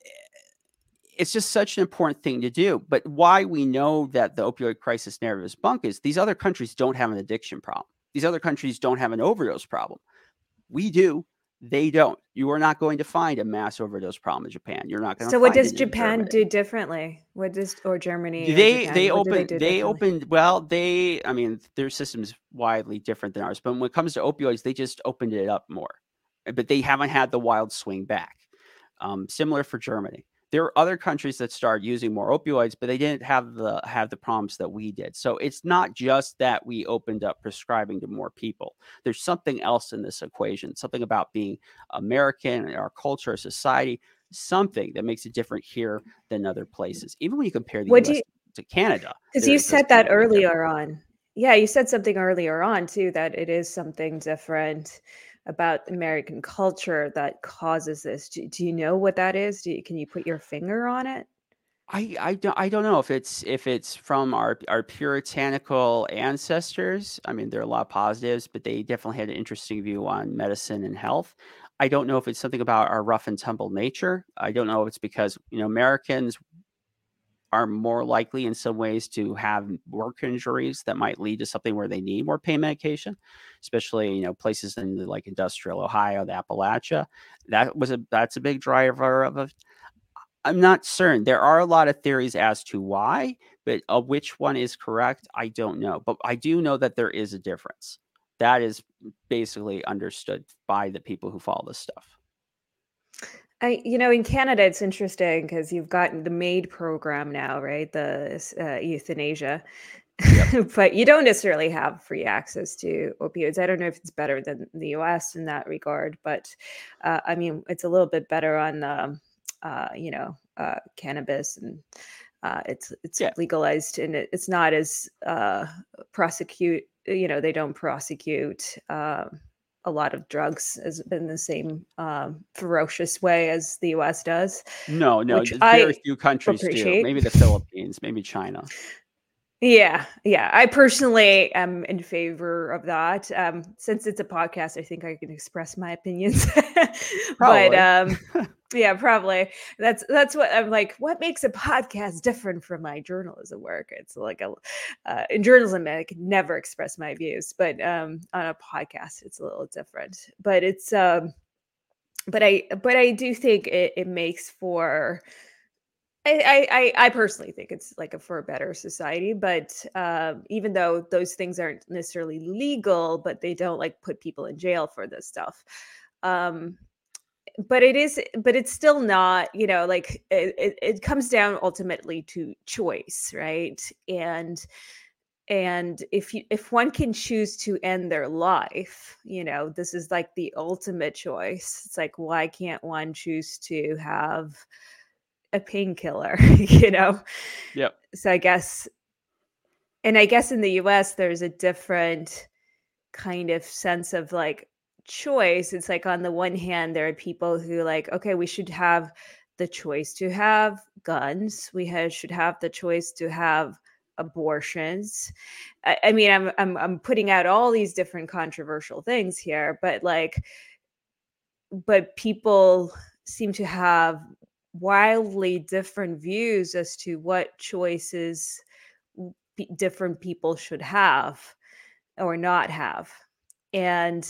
it's just such an important thing to do. But why we know that the opioid crisis narrative is bunk is these other countries don't have an addiction problem. These other countries don't have an overdose problem. We do. They don't. You are not going to find a mass overdose problem in Japan. You're not going to. So what find does it in Japan Germany. do differently? Or Germany or Japan? They What do opened. do They differently? opened. Well, I mean, their system's widely different than ours. But when it comes to opioids, they just opened it up more. But they haven't had the wild swing back. Similar for Germany. There are other countries that started using more opioids, but they didn't have the problems that we did. So it's not just that we opened up prescribing to more people. There's something else in this equation, something about being American and our culture, our society, something that makes it different here than other places. Even when you compare the What do US you to Canada, Because there you is just said that something different. earlier on. Yeah, you said something earlier on too, that it is something different about American culture that causes this. Do you know what that is? Can you put your finger on it? I don't know if it's from our puritanical ancestors. I mean, there are a lot of positives, but they definitely had an interesting view on medicine and health. I don't know if it's something about our rough and tumble nature. I don't know if it's because, Americans are more likely in some ways to have work injuries that might lead to something where they need more pain medication, especially, places in the, like industrial Ohio, the Appalachia. That's a big driver of it. I'm not certain. There are a lot of theories as to why, but which one is correct, I don't know. But I do know that there is a difference. That is basically understood by the people who follow this stuff. In Canada, it's interesting because you've got the MAID program now, right? The euthanasia. Yep. But you don't necessarily have free access to opioids. I don't know if it's better than the US in that regard, but I mean, it's a little bit better on cannabis, and it's Yeah. legalized, and it's not as they don't prosecute a lot of drugs as in the same ferocious way as the US does, No, which very I few countries do. appreciate. Maybe the Philippines, maybe China. Yeah, yeah. I personally am in favor of that. Since it's a podcast, I think I can express my opinions. But Probably. yeah, probably. That's what I'm like. What makes a podcast different from my journalism work? It's like in journalism, I could never express my views, but on a podcast, it's a little different. But it's but I do think it makes for I personally think it's like for a better society, but even though those things aren't necessarily legal, but they don't like put people in jail for this stuff. Um, but it's still not, like it comes down ultimately to choice, right? And if one can choose to end their life, this is like the ultimate choice. It's like, why can't one choose to have a painkiller? you know Yep. so I guess And I guess in the US, there's a different kind of sense of like choice. It's like on the one hand, there are people who like, okay, we should have the choice to have guns. Should have the choice to have abortions. I mean, I'm putting out all these different controversial things here, but like, but people seem to have wildly different views as to what choices different people should have or not have. And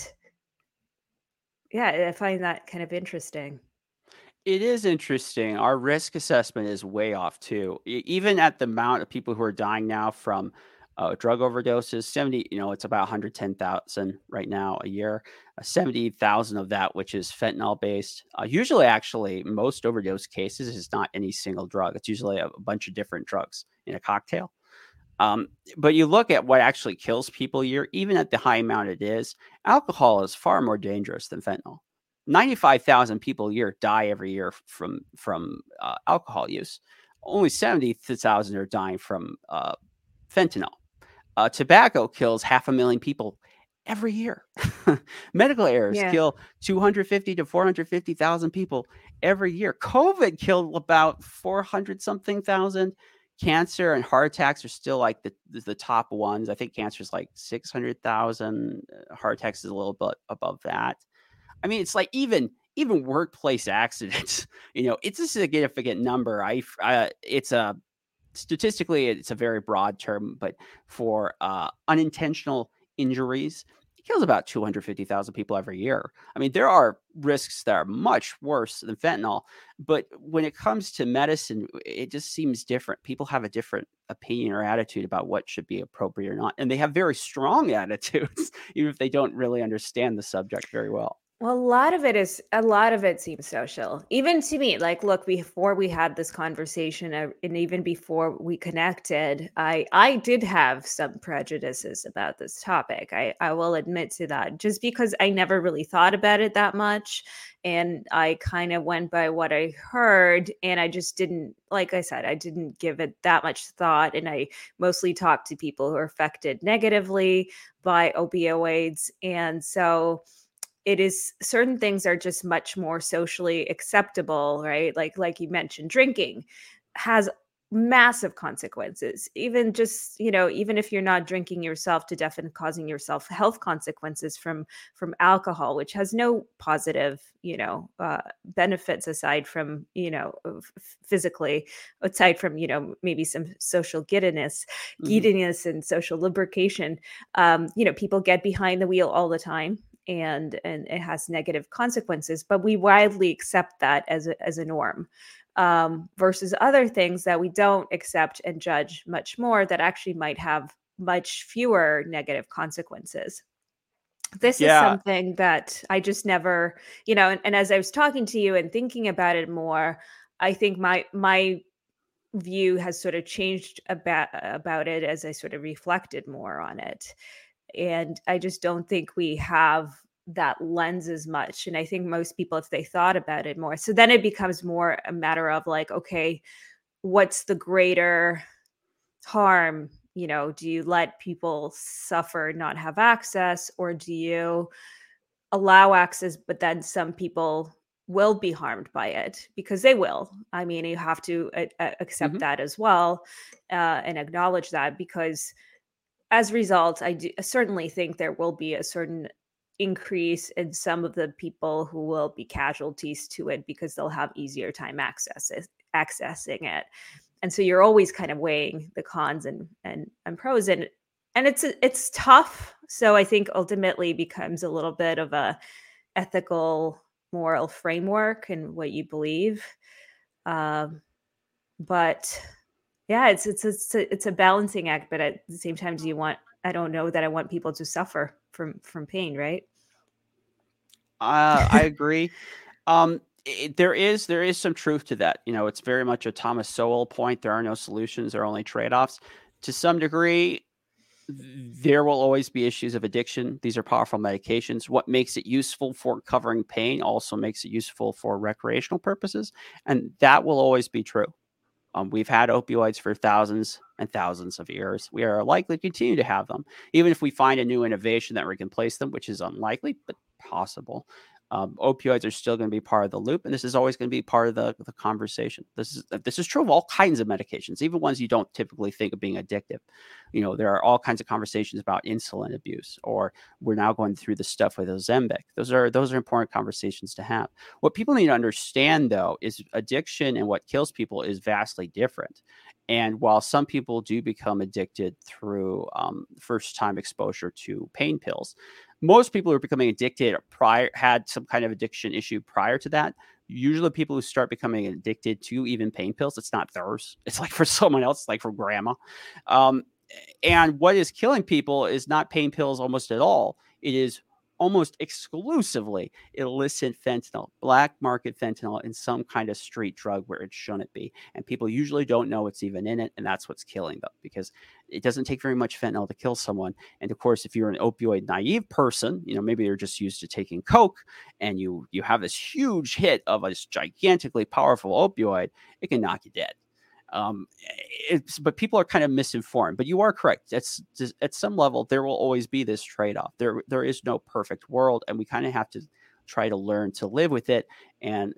yeah, I find that kind of interesting. It is interesting. Our risk assessment is way off too. Even at the amount of people who are dying now from drug overdoses, 70, it's about 110,000 right now a year. 70,000 of that, which is fentanyl based. Usually, actually, most overdose cases is not any single drug. It's usually a bunch of different drugs in a cocktail. Um, but you look at what actually kills people a year, even at the high amount it is, alcohol is far more dangerous than fentanyl. 95,000 people a year die every year from alcohol use. Only 70,000 are dying from fentanyl. Tobacco kills 500,000 people every year. Medical errors Yeah. kill 250 to 450,000 people every year. COVID killed about 400 something thousand. Cancer and heart attacks are still like the top ones. I think cancer is like 600,000. Heart attacks is a little bit above that. I mean, it's like even workplace accidents. It's a significant number. It's a statistically, it's a very broad term, but for unintentional injuries, it kills about 250,000 people every year. I mean, there are risks that are much worse than fentanyl, but when it comes to medicine, it just seems different. People have a different opinion or attitude about what should be appropriate or not, and they have very strong attitudes, even if they don't really understand the subject very well. Well, a lot of it seems social. Even to me, like, look, before we had this conversation, and even before we connected, I did have some prejudices about this topic. I will admit to that, just because I never really thought about it that much, and I kind of went by what I heard, and I just didn't, like I said, I didn't give it that much thought, and I mostly talked to people who are affected negatively by opioids, and so it is certain things are just much more socially acceptable, right? Like you mentioned, drinking has massive consequences. Even just, even if you're not drinking yourself to death and causing yourself health consequences from alcohol, which has no positive, benefits aside from, physically, aside from, maybe some social Mhm. giddiness and social lubrication. People get behind the wheel all the time, and it has negative consequences, but we widely accept that as a norm, versus other things that we don't accept and judge much more, that actually might have much fewer negative consequences. This is Yeah. something that I just never, and as I was talking to you and thinking about it more, I think my view has sort of changed about it as I sort of reflected more on it. And I just don't think we have that lens as much. And I think most people, if they thought about it more, so then it becomes more a matter of like, okay, what's the greater harm? Do you let people suffer, not have access, or do you allow access, but then some people will be harmed by it, because they will. I mean, you have to accept Mhm. that as well, and acknowledge that, because as a result, I certainly think there will be a certain increase in some of the people who will be casualties to it, because they'll have easier time accessing it. And so you're always kind of weighing the cons and pros, and it's tough. So I think ultimately becomes a little bit of a ethical, moral framework and what you believe. Um, but yeah, it's a balancing act, but at the same time, do you want I don't know that I want people to suffer from pain, right? I agree. There is some truth to that. It's very much a Thomas Sowell point. There are no solutions; there are only trade-offs. To some degree, there will always be issues of addiction. These are powerful medications. What makes it useful for covering pain also makes it useful for recreational purposes, and that will always be true. We've had opioids for thousands. and thousands of years. We are likely to continue to have them, even if we find a new innovation that we can place them, which is unlikely, but possible. Opioids are still going to be part of the loop, and this is always going to be part of the conversation. This is true of all kinds of medications, even ones you don't typically think of being addictive. There are all kinds of conversations about insulin abuse, or we're now going through the stuff with Ozempic. Those are important conversations to have. What people need to understand, though, is addiction and what kills people is vastly different. And while some people do become addicted through first-time exposure to pain pills, most people who are becoming addicted had some kind of addiction issue prior to that. Usually people who start becoming addicted to even pain pills, it's not theirs. It's like for someone else, like for grandma. Um, and what is killing people is not pain pills almost at all. It is almost exclusively illicit fentanyl, black market fentanyl in some kind of street drug where it shouldn't be. And people usually don't know what's even in it. And that's what's killing them, because it doesn't take very much fentanyl to kill someone. And of course, if you're an opioid naive person, maybe you're just used to taking Coke, and you have this huge hit of this gigantically powerful opioid, it can knock you dead. But people are kind of misinformed. But you are correct. At some level, there will always be this trade-off. There is no perfect world, and we kind of have to try to learn to live with it. And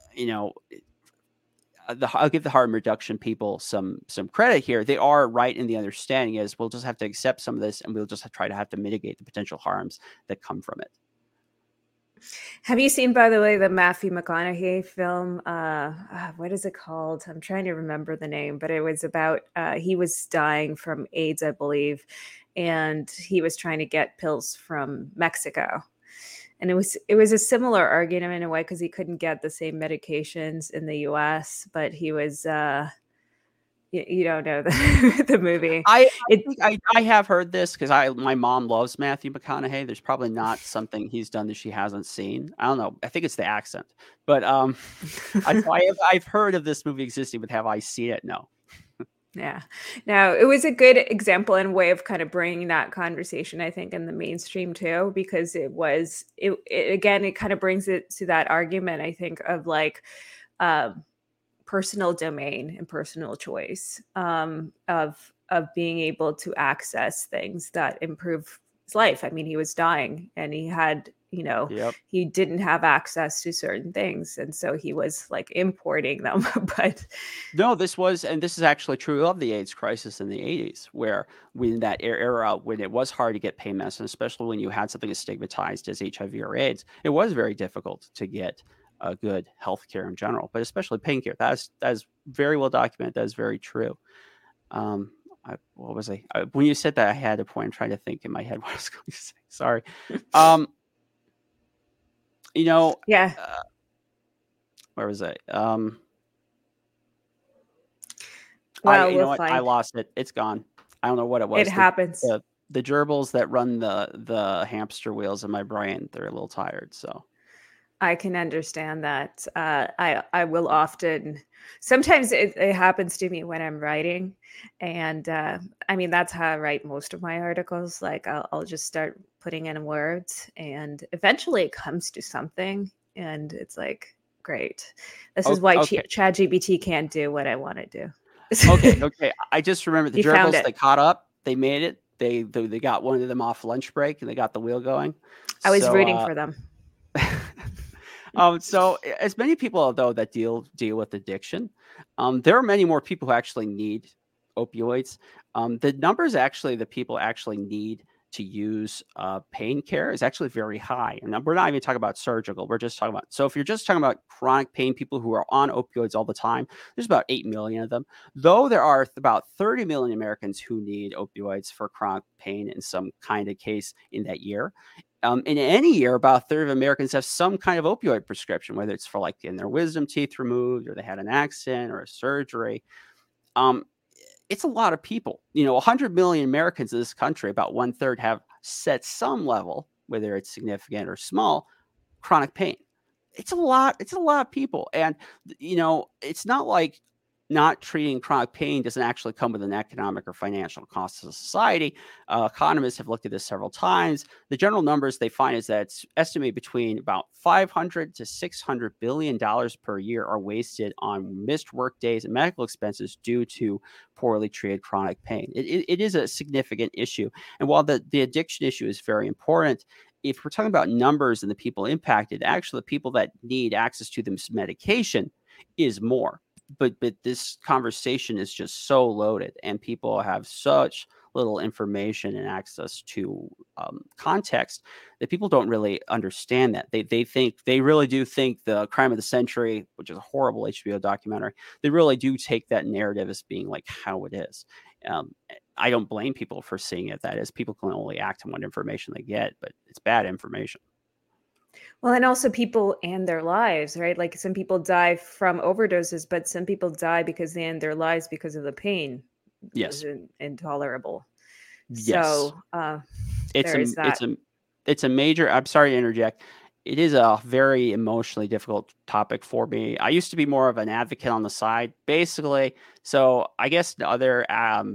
I'll give the harm reduction people some credit here. They are right in the understanding is we'll just have to accept some of this, and we'll just try to have to mitigate the potential harms that come from it. Have you seen, by the way, the Matthew McConaughey film? What is it called? I'm trying to remember the name, but it was about he was dying from AIDS, I believe, and he was trying to get pills from Mexico. And it was a similar argument in a way, because he couldn't get the same medications in the U.S., but he was you don't know the movie. I have heard this because my mom loves Matthew McConaughey. There's probably not something he's done that she hasn't seen. I don't know. I think it's the accent, but I've heard of this movie existing, but have I seen it? No. Yeah. No, it was a good example and way of kind of bringing that conversation, I think, in the mainstream too, because it kind of brings it to that argument, I think, of like personal domain and personal choice, of being able to access things that improve his life. I mean, he was dying, and he had, Yep. he didn't have access to certain things, and so he was like importing them. But no, this is actually true of the AIDS crisis in the 80s, where when that era, when it was hard to get pain medicine, especially when you had something as stigmatized as HIV or AIDS, it was very difficult to get good health care in general, but especially pain care. That is very well documented. That is very true. What was when you said that, I had a point. I'm trying to think in my head what I was going to say. Sorry. Yeah. Where was I? Well, I lost it. It's gone. I don't know what it was. It happens. The gerbils that run the hamster wheels in my brain, they're a little tired. So I can understand that. I will often, sometimes it happens to me when I'm writing, and I mean, that's how I write most of my articles. Like I'll just start putting in words, and eventually it comes to something, and it's like, great. This is why ChatGPT can't do what I want to do. Okay. I just remember the gerbils. They caught up. They made it. They got one of them off lunch break, and they got the wheel going. I was rooting for them. So as many people, though, that deal with addiction, there are many more people who actually need opioids. The numbers that people actually need to use pain care is actually very high. And we're not even talking about surgical. We're just talking about, so if you're just talking about chronic pain, people who are on opioids all the time, there's about 8 million of them, though there are about 30 million Americans who need opioids for chronic pain in some kind of case in that year. In any year, about a third of Americans have some kind of opioid prescription, whether it's for like getting their wisdom teeth removed, or they had an accident or a surgery. It's a lot of people. 100 million Americans in this country, about 1/3 have set some level, whether it's significant or small, chronic pain. It's a lot. It's a lot of people. And, it's not like not treating chronic pain doesn't actually come with an economic or financial cost to society. Economists have looked at this several times. The general numbers they find is that it's estimated between about $500 to $600 billion per year are wasted on missed work days and medical expenses due to poorly treated chronic pain. It is a significant issue. And while the addiction issue is very important, if we're talking about numbers and the people impacted, actually the people that need access to this medication is more. But this conversation is just so loaded, and people have such little information and access to context that people don't really understand that. They really do think the crime of the century, which is a horrible HBO documentary, they really do take that narrative as being like how it is. I don't blame people for seeing it that is. People can only act on what information they get, but it's bad information. Well, and also people end their lives, right? Like some people die from overdoses, but some people die because they end their lives because of the pain. Yes. Is intolerable. Yes. So It's there a is it's that. a it's a major I'm sorry to interject. It is a very emotionally difficult topic for me. I used to be more of an advocate on the side, basically. So I guess the other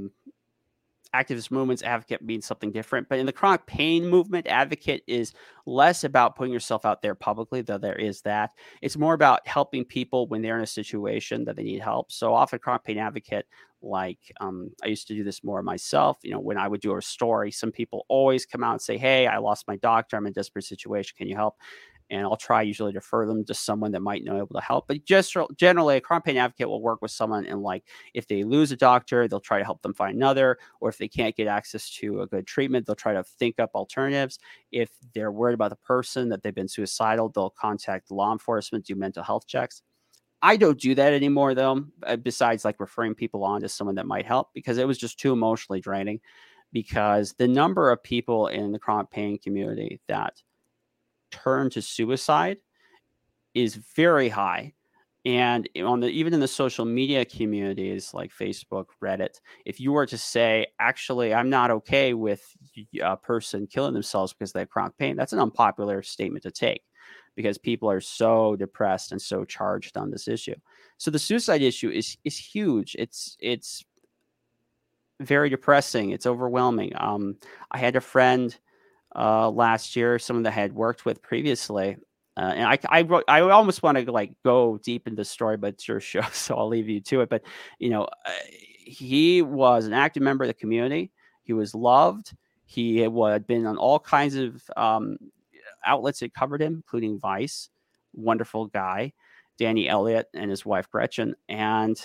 activist movements, advocate means something different. But in the chronic pain movement, advocate is less about putting yourself out there publicly, though there is that. It's more about helping people when they're in a situation that they need help. So often, chronic pain advocate, like I used to do this more myself. When I would do a story, some people always come out and say, "Hey, I lost my doctor. I'm in a desperate situation. Can you help?" And I'll try usually to refer them to someone that might know able to help. But just generally, a chronic pain advocate will work with someone, and like if they lose a doctor, they'll try to help them find another, or if they can't get access to a good treatment, they'll try to think up alternatives. If they're worried about the person that they've been suicidal, they'll contact law enforcement, do mental health checks. I don't do that anymore, though. Besides, like referring people on to someone that might help, because it was just too emotionally draining. Because the number of people in the chronic pain community that turn to suicide is very high. And even in the social media communities like Facebook, Reddit, if you were to say, actually, I'm not okay with a person killing themselves because they have chronic pain, that's an unpopular statement to take because people are so depressed and so charged on this issue. So the suicide issue is huge. It's very depressing. It's overwhelming. I had a friend last year, someone that I had worked with previously. And I almost want to like go deep into the story, but it's your show, so I'll leave you to it. But he was an active member of the community. He was loved. He had been on all kinds of outlets that covered him, including Vice. Wonderful guy, Danny Elliott and his wife Gretchen. And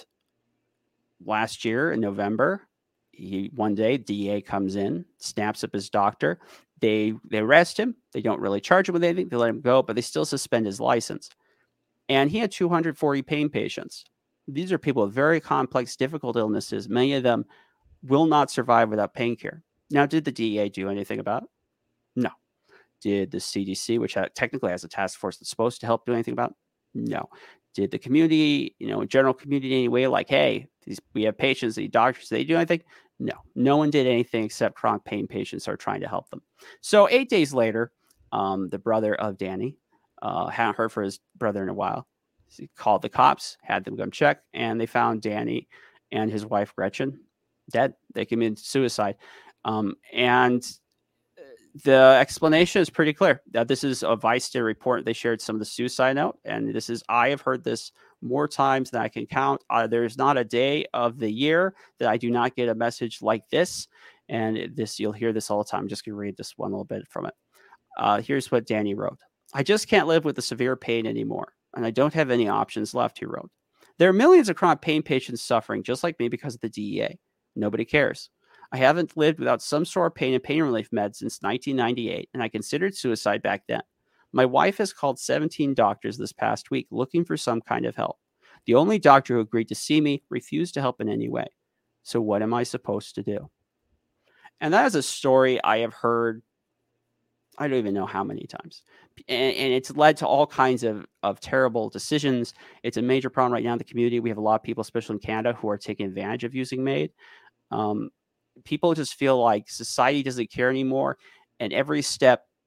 last year in November, one day DEA comes in, snaps up his doctor. They arrest him. They don't really charge him with anything. They let him go, but they still suspend his license. And he had 240 pain patients. These are people with very complex, difficult illnesses. Many of them will not survive without pain care. Now, did the DEA do anything about it? No. Did the CDC, which technically has a task force that's supposed to help, do anything about it? No. Did the community, general community anyway, like, hey, we have patients, the doctors, they do anything? No. No one did anything except chronic pain patients are trying to help them. So 8 days later, the brother of Danny, hadn't heard from his brother in a while. He called the cops, had them come check, and they found Danny and his wife Gretchen dead. They committed suicide. And the explanation is pretty clear. That this is a Vice did report. They shared some of the suicide note, and I have heard this more times than I can count. There's not a day of the year that I do not get a message like this, and you'll hear this all the time. I'm just gonna read this one little bit from it. Here's what Danny wrote. I just can't live with the severe pain anymore, and I don't have any options left, he wrote. There are millions of chronic pain patients suffering just like me because of the DEA. Nobody cares. I haven't lived without some sort of pain and pain relief meds since 1998, and I considered suicide back then. My wife has called 17 doctors this past week looking for some kind of help. The only doctor who agreed to see me refused to help in any way. So what am I supposed to do? And that is a story I have heard, I don't even know how many times. And it's led to all kinds of terrible decisions. It's a major problem right now in the community. We have a lot of people, especially in Canada, who are taking advantage of using MAID. People just feel like society doesn't care anymore. And every step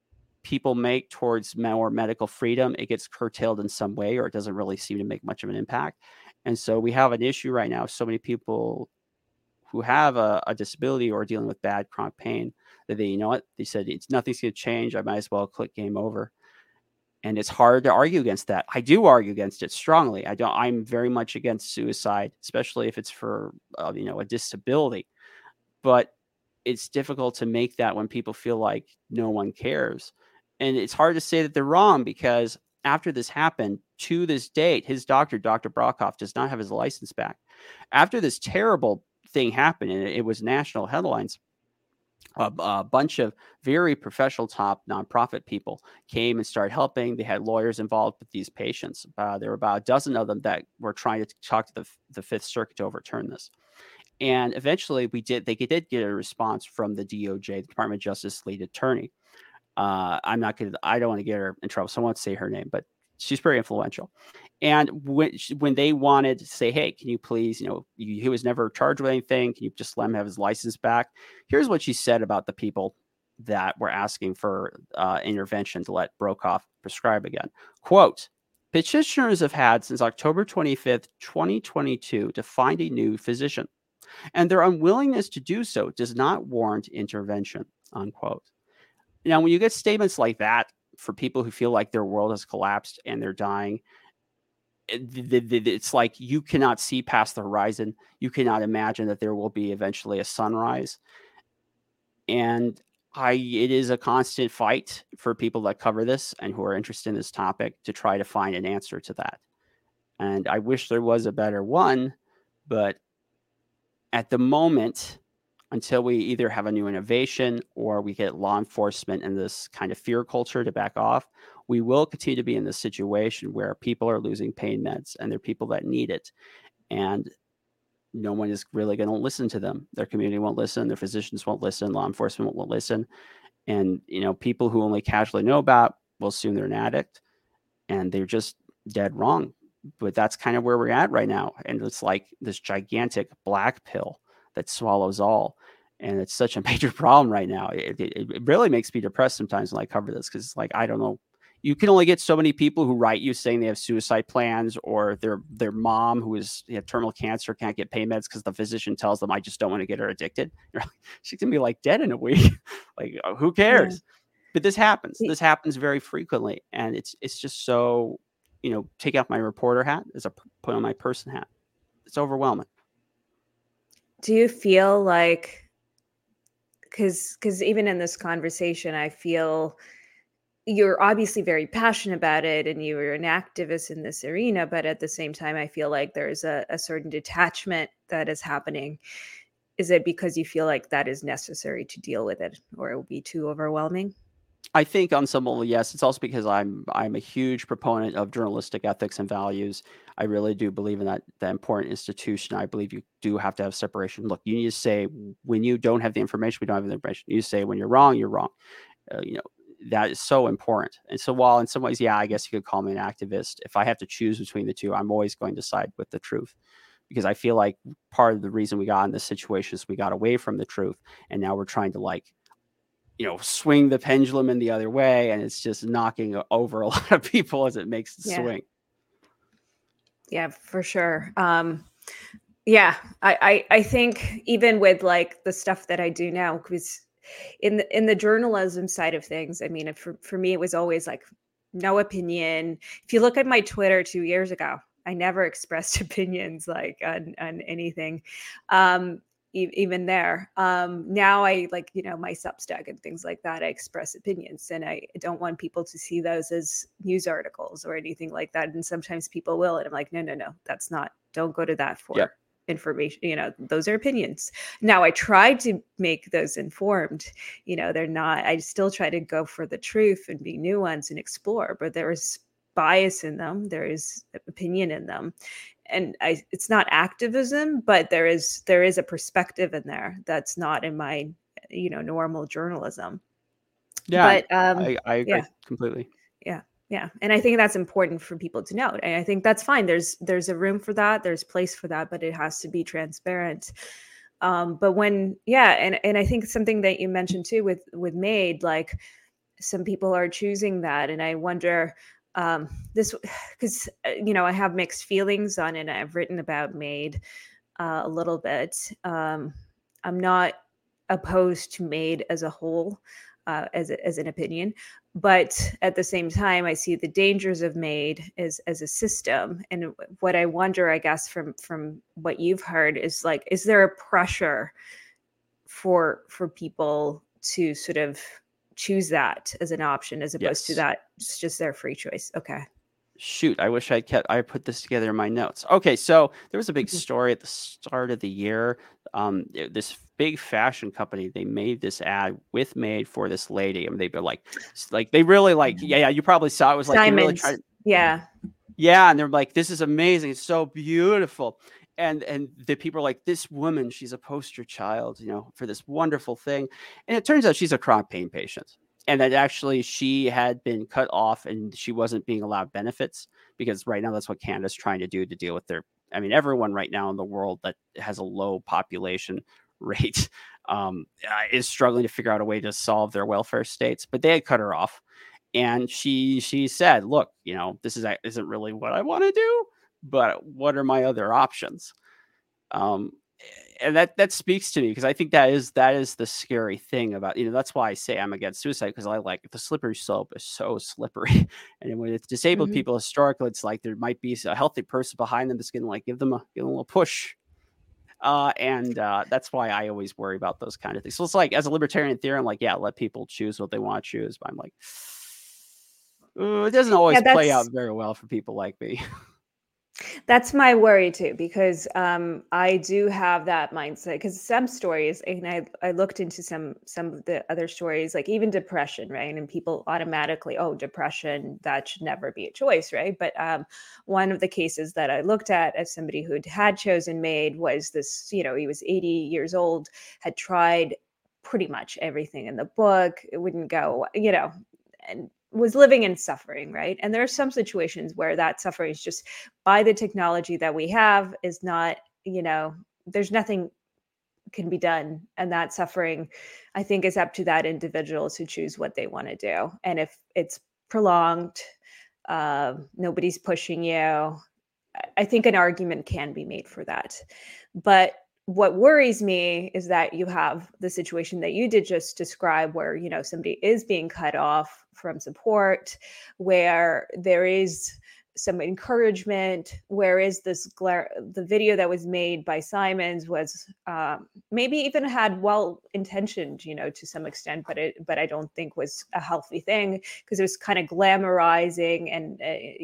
people make towards more medical freedom, it gets curtailed in some way, or it doesn't really seem to make much of an impact. And so we have an issue right now. So many people who have a disability or dealing with bad chronic pain that they, you know what, they said, it's nothing's going to change. I might as well click game over. And it's hard to argue against that. I do argue against it strongly. I'm very much against suicide, especially if it's for, a disability. But it's difficult to make that when people feel like no one cares. And it's hard to say that they're wrong, because after this happened, to this date, his doctor, Dr. Brockhoff, does not have his license back. After this terrible thing happened, and it was national headlines, a bunch of very professional top nonprofit people came and started helping. They had lawyers involved with these patients. There were about a dozen of them that were trying to talk to the Fifth Circuit to overturn this. And eventually they did get a response from the DOJ, the Department of Justice lead attorney. I don't want to get her in trouble, so I won't say her name, but she's very influential. And when they wanted to say, hey, can you please, he was never charged with anything, can you just let him have his license back? Here's what she said about the people that were asking for intervention to let Brockhoff prescribe again. Quote, petitioners have had since October 25th, 2022 to find a new physician, and their unwillingness to do so does not warrant intervention, unquote. Now, when you get statements like that for people who feel like their world has collapsed and they're dying, it's like you cannot see past the horizon. You cannot imagine that there will be eventually a sunrise. And it is a constant fight for people that cover this and who are interested in this topic to try to find an answer to that. And I wish there was a better one, but at the moment, until we either have a new innovation or we get law enforcement and this kind of fear culture to back off, we will continue to be in this situation where people are losing pain meds and there are people that need it. And no one is really going to listen to them. Their community won't listen. Their physicians won't listen. Law enforcement won't listen. And, people who only casually know about will assume they're an addict, and they're just dead wrong. But that's kind of where we're at right now. And it's like this gigantic black pill that swallows all. And it's such a major problem right now. It really makes me depressed sometimes when I cover this, because it's like, I don't know. You can only get so many people who write you saying they have suicide plans, or their mom who is terminal cancer can't get pain meds because the physician tells them, I just don't want to get her addicted. She's going to be like dead in a week. Like, who cares? Yeah. But this happens. This happens very frequently. And it's just so, take off my reporter hat as put on my person hat. It's overwhelming. Do you feel like, because even in this conversation, I feel you're obviously very passionate about it and you're an activist in this arena, but at the same time, I feel like there's a certain detachment that is happening. Is it because you feel like that is necessary to deal with it, or it will be too overwhelming? I think on some level, yes. It's also because I'm a huge proponent of journalistic ethics and values. I really do believe in that important institution. I believe you do have to have separation. Look, you need to say when you don't have the information, we don't have the information. You say when you're wrong, you're wrong. That is so important. And so while in some ways, yeah, I guess you could call me an activist, if I have to choose between the two, I'm always going to side with the truth, because I feel like part of the reason we got in this situation is we got away from the truth. And now we're trying to swing the pendulum in the other way. And it's just knocking over a lot of people as it makes the swing. Yeah, for sure. Yeah, I think even with like the stuff that I do now, because in the journalism side of things, I mean, for me, it was always like no opinion. If you look at my Twitter 2 years ago, I never expressed opinions like on anything. Even there. Now I like, my Substack and things like that, I express opinions, and I don't want people to see those as news articles or anything like that. And sometimes people will, and I'm like, no, that's not, don't go to that for information. Those are opinions. Now I try to make those informed, they're not, I still try to go for the truth and be nuanced and explore, but there is bias in them. There is opinion in them. And it's not activism, but there is a perspective in there that's not in my, normal journalism. Yeah, but, I agree completely. Yeah. And I think that's important for people to note. And I think that's fine. There's a room for that. There's place for that, but it has to be transparent. But when, and I think something that you mentioned too with MAID, like some people are choosing that, and I wonder this because I have mixed feelings on it. I've written about MAID a little bit. I'm not opposed to MAID as a whole, as an opinion, but at the same time, I see the dangers of MAID as a system. And what I wonder, I guess, from what you've heard is like, is there a pressure for people to sort of choose that as an option as opposed to Yes. that it's just their free choice? Okay. Shoot, I wish I put this together in my notes. Okay, so there was a big Mhm. story at the start of the year. This big fashion company, they made this ad with MAID for this lady, and they were like they really like, Yeah. yeah, you probably saw it was like they really Simons. tried, Yeah. yeah, and they're like, this is amazing, it's so beautiful, and the people are like, this woman, she's a poster child, for this wonderful thing, and it turns out she's a chronic pain patient, and that actually she had been cut off and she wasn't being allowed benefits because right now that's what Canada's trying to do to deal with their. I mean, everyone right now in the world that has a low population rate is struggling to figure out a way to solve their welfare states, but they had cut her off and she said, "Look, this isn't really what I want to do, but what are my other options?" Um, and that speaks to me because I think that is the scary thing about that's why I say I'm against suicide because I like the slippery slope is so slippery, and when it's disabled Mhm. people historically, it's like there might be a healthy person behind them that's going to like give them a little push. And that's why I always worry about those kind of things. So it's like as a libertarian theory, I'm like, yeah, let people choose what they want to choose. But I'm like, it doesn't Yeah, always play out that's very well for people like me. That's my worry too, because I do have that mindset. Because some stories, and I looked into some of the other stories, like even depression, right? And people automatically, oh, depression, that should never be a choice, right? But one of the cases that I looked at as somebody who had chosen MAID was this, he was 80 years old, had tried pretty much everything in the book, it wouldn't go, and was living in suffering, right? And there are some situations where that suffering is just by the technology that we have is not, there's nothing can be done. And that suffering, I think, is up to that individual to choose what they want to do. And if it's prolonged, nobody's pushing you, I think an argument can be made for that. But what worries me is that you have the situation that you did just describe where, somebody is being cut off from support, where there is some encouragement, whereas the video that was made by Simons was maybe even had well intentioned, to some extent, but I don't think was a healthy thing because it was kind of glamorizing and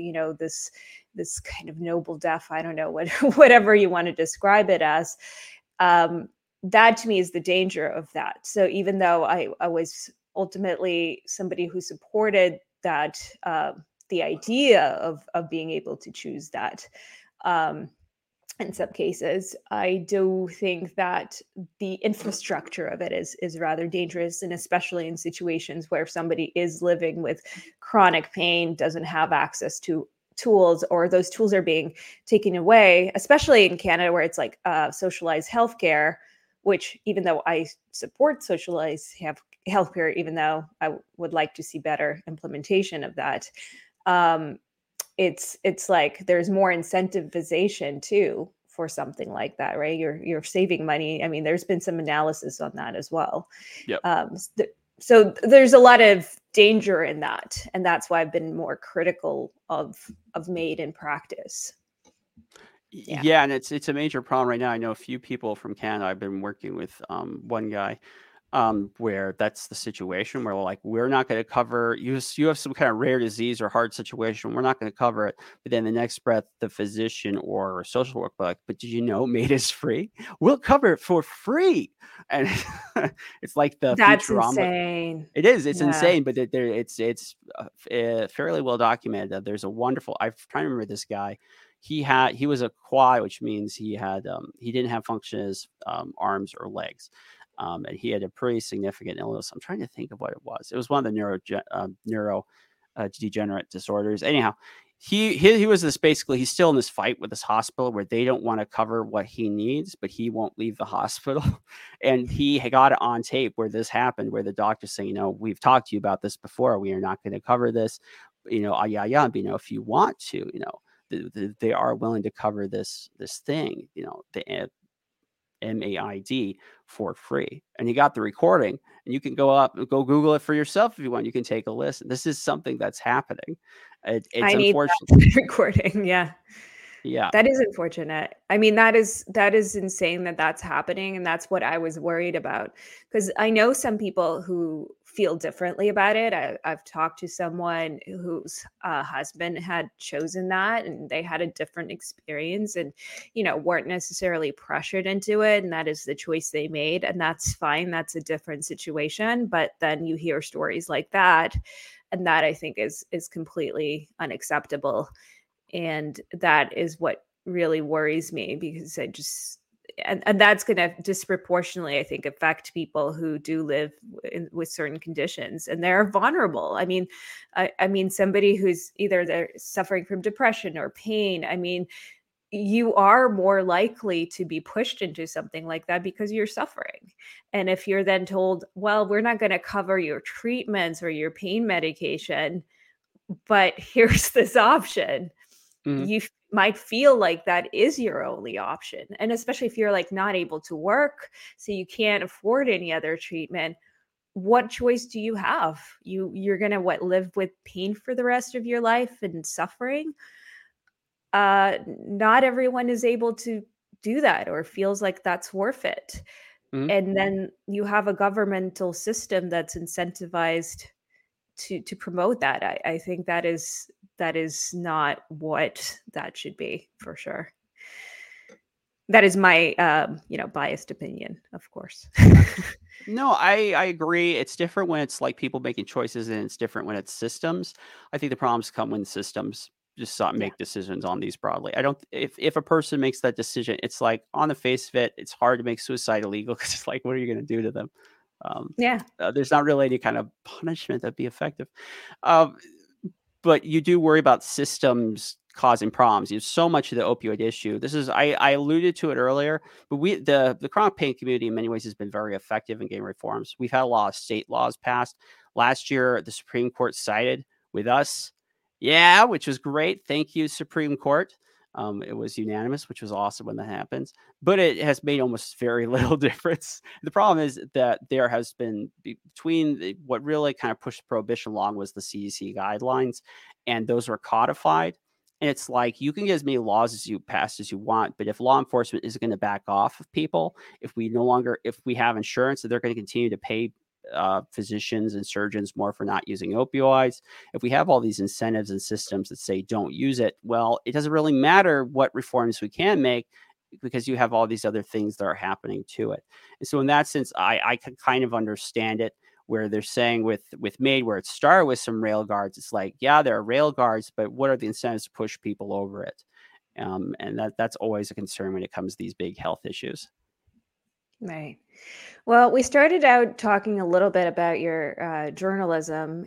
this kind of noble death. I don't know what whatever you want to describe it as. Um, that to me is the danger of that. So even though I was ultimately somebody who supported that, the idea of being able to choose that. Um, in some cases, I do think that the infrastructure of it is rather dangerous, and especially in situations where somebody is living with chronic pain, doesn't have access to tools, or those tools are being taken away, especially in Canada where it's like socialized healthcare, which even though I support socialized healthcare, even though I would like to see better implementation of that, um, it's like there's more incentivization too for something like that, right? You're saving money. I mean, there's been some analysis on that as well. Yep. So there's a lot of danger in that, and that's why I've been more critical of MAID in practice. Yeah. Yeah, and it's a major problem right now. I know a few people from Canada. I've been working with one guy where that's the situation where like we're not going to cover you have some kind of rare disease or hard situation, we're not going to cover it, but then the next breath the physician or social worker like, but did you know MAID is free, we'll cover it for free, and it's like the That's Futurama. insane. It's Yeah. insane, but it's fairly well documented that there's a wonderful. I'm trying to remember this guy. He was a quad, which means he didn't have function as arms or legs, and he had a pretty significant illness. I'm trying to think of what it was. It was one of the neuro degenerate disorders. Anyhow, he was this basically he's still in this fight with this hospital where they don't want to cover what he needs, but he won't leave the hospital. And he got it on tape where this happened, where the doctor's saying, we've talked to you about this before. We are not going to cover this, yeah. But, if you want to, they are willing to cover this thing, the MAID for free. And you got the recording, and you can go Google it for yourself if you want. You can take a listen. This is something that's happening. It's I need unfortunate. that recording. Yeah. Yeah. That is unfortunate. I mean, that is insane that that's happening, and that's what I was worried about. Because I know some people who feel differently about it. I've talked to someone whose husband had chosen that, and they had a different experience, and weren't necessarily pressured into it, and that is the choice they made, and that's fine. That's a different situation. But then you hear stories like that, and that I think is completely unacceptable. And that is what really worries me, because I just and that's going to disproportionately, I think, affect people who do live with certain conditions, and they're vulnerable. I mean, somebody who's either they're suffering from depression or pain. I mean, you are more likely to be pushed into something like that because you're suffering. And if you're then told, well, we're not going to cover your treatments or your pain medication, but here's this option, Mhm. you might feel like that is your only option. And especially if you're like not able to work, so you can't afford any other treatment, what choice do you have? You're going to live with pain for the rest of your life and suffering? Not everyone is able to do that or feels like that's worth it. Mhm. And then you have a governmental system that's incentivized to promote that. I think that is not what that should be, for sure. That is my biased opinion, of course. No, I agree. It's different when it's like people making choices, and it's different when it's systems. I think the problems come when systems just Yeah. make decisions on these broadly. I don't if a person makes that decision, it's like on the face of it, it's hard to make suicide illegal because it's like, what are you going to do to them? Um, Yeah. there's not really any kind of punishment that'd be effective. Um, but you do worry about systems causing problems. You have so much of the opioid issue. This is I alluded to it earlier, but the chronic pain community in many ways has been very effective in getting reforms. We've had a lot of state laws passed. Last year, the Supreme Court sided with us. Yeah, which was great. Thank you, Supreme Court. It was unanimous, which was awesome when that happens. But it has made almost very little difference. The problem is that there has been between what really kind of pushed prohibition along was the CDC guidelines, and those were codified. And it's like you can get as many laws as you pass as you want, but if law enforcement is going to back off of people, if we have insurance that they're going to continue to pay physicians and surgeons more for not using opioids, if we have all these incentives and systems that say don't use it, well, it doesn't really matter what reforms we can make because you have all these other things that are happening to it. And so in that sense, I can kind of understand it where they're saying with MAID, where it started with some rail guards, it's like, yeah, there are rail guards, but what are the incentives to push people over it? And that's always a concern when it comes to these big health issues. Right. Well, we started out talking a little bit about your journalism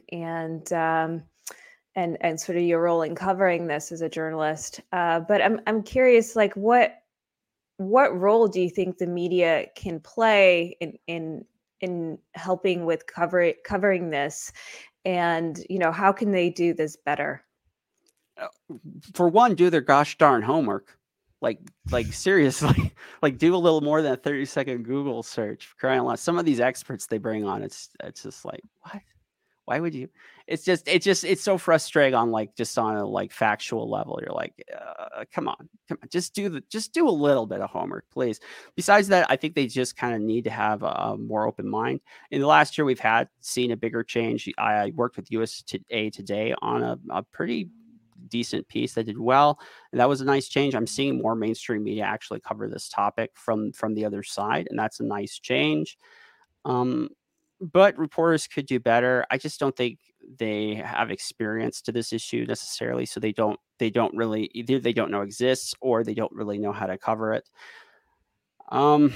and sort of your role in covering this as a journalist. But I'm curious, like what role do you think the media can play in helping with covering this, and how can they do this better? Uh, For one, do their gosh darn homework. Like, like seriously, like do a little more than a 30-second Google search. For crying out loud. Some of these experts they bring on, it's just like, what? Why would you? It's so frustrating on like just on a like factual level. You're like, come on, just do a little bit of homework, please. Besides that, I think they just kind of need to have a more open mind. In the last year, we've had seen a bigger change. I worked with USA Today on a pretty decent piece that did well, and that was a nice change. I'm seeing more mainstream media actually cover this topic from the other side, and that's a nice change. Um, but reporters could do better. I just don't think they have experience to this issue necessarily, so they don't really either they don't know exists or they don't really know how to cover it. Um,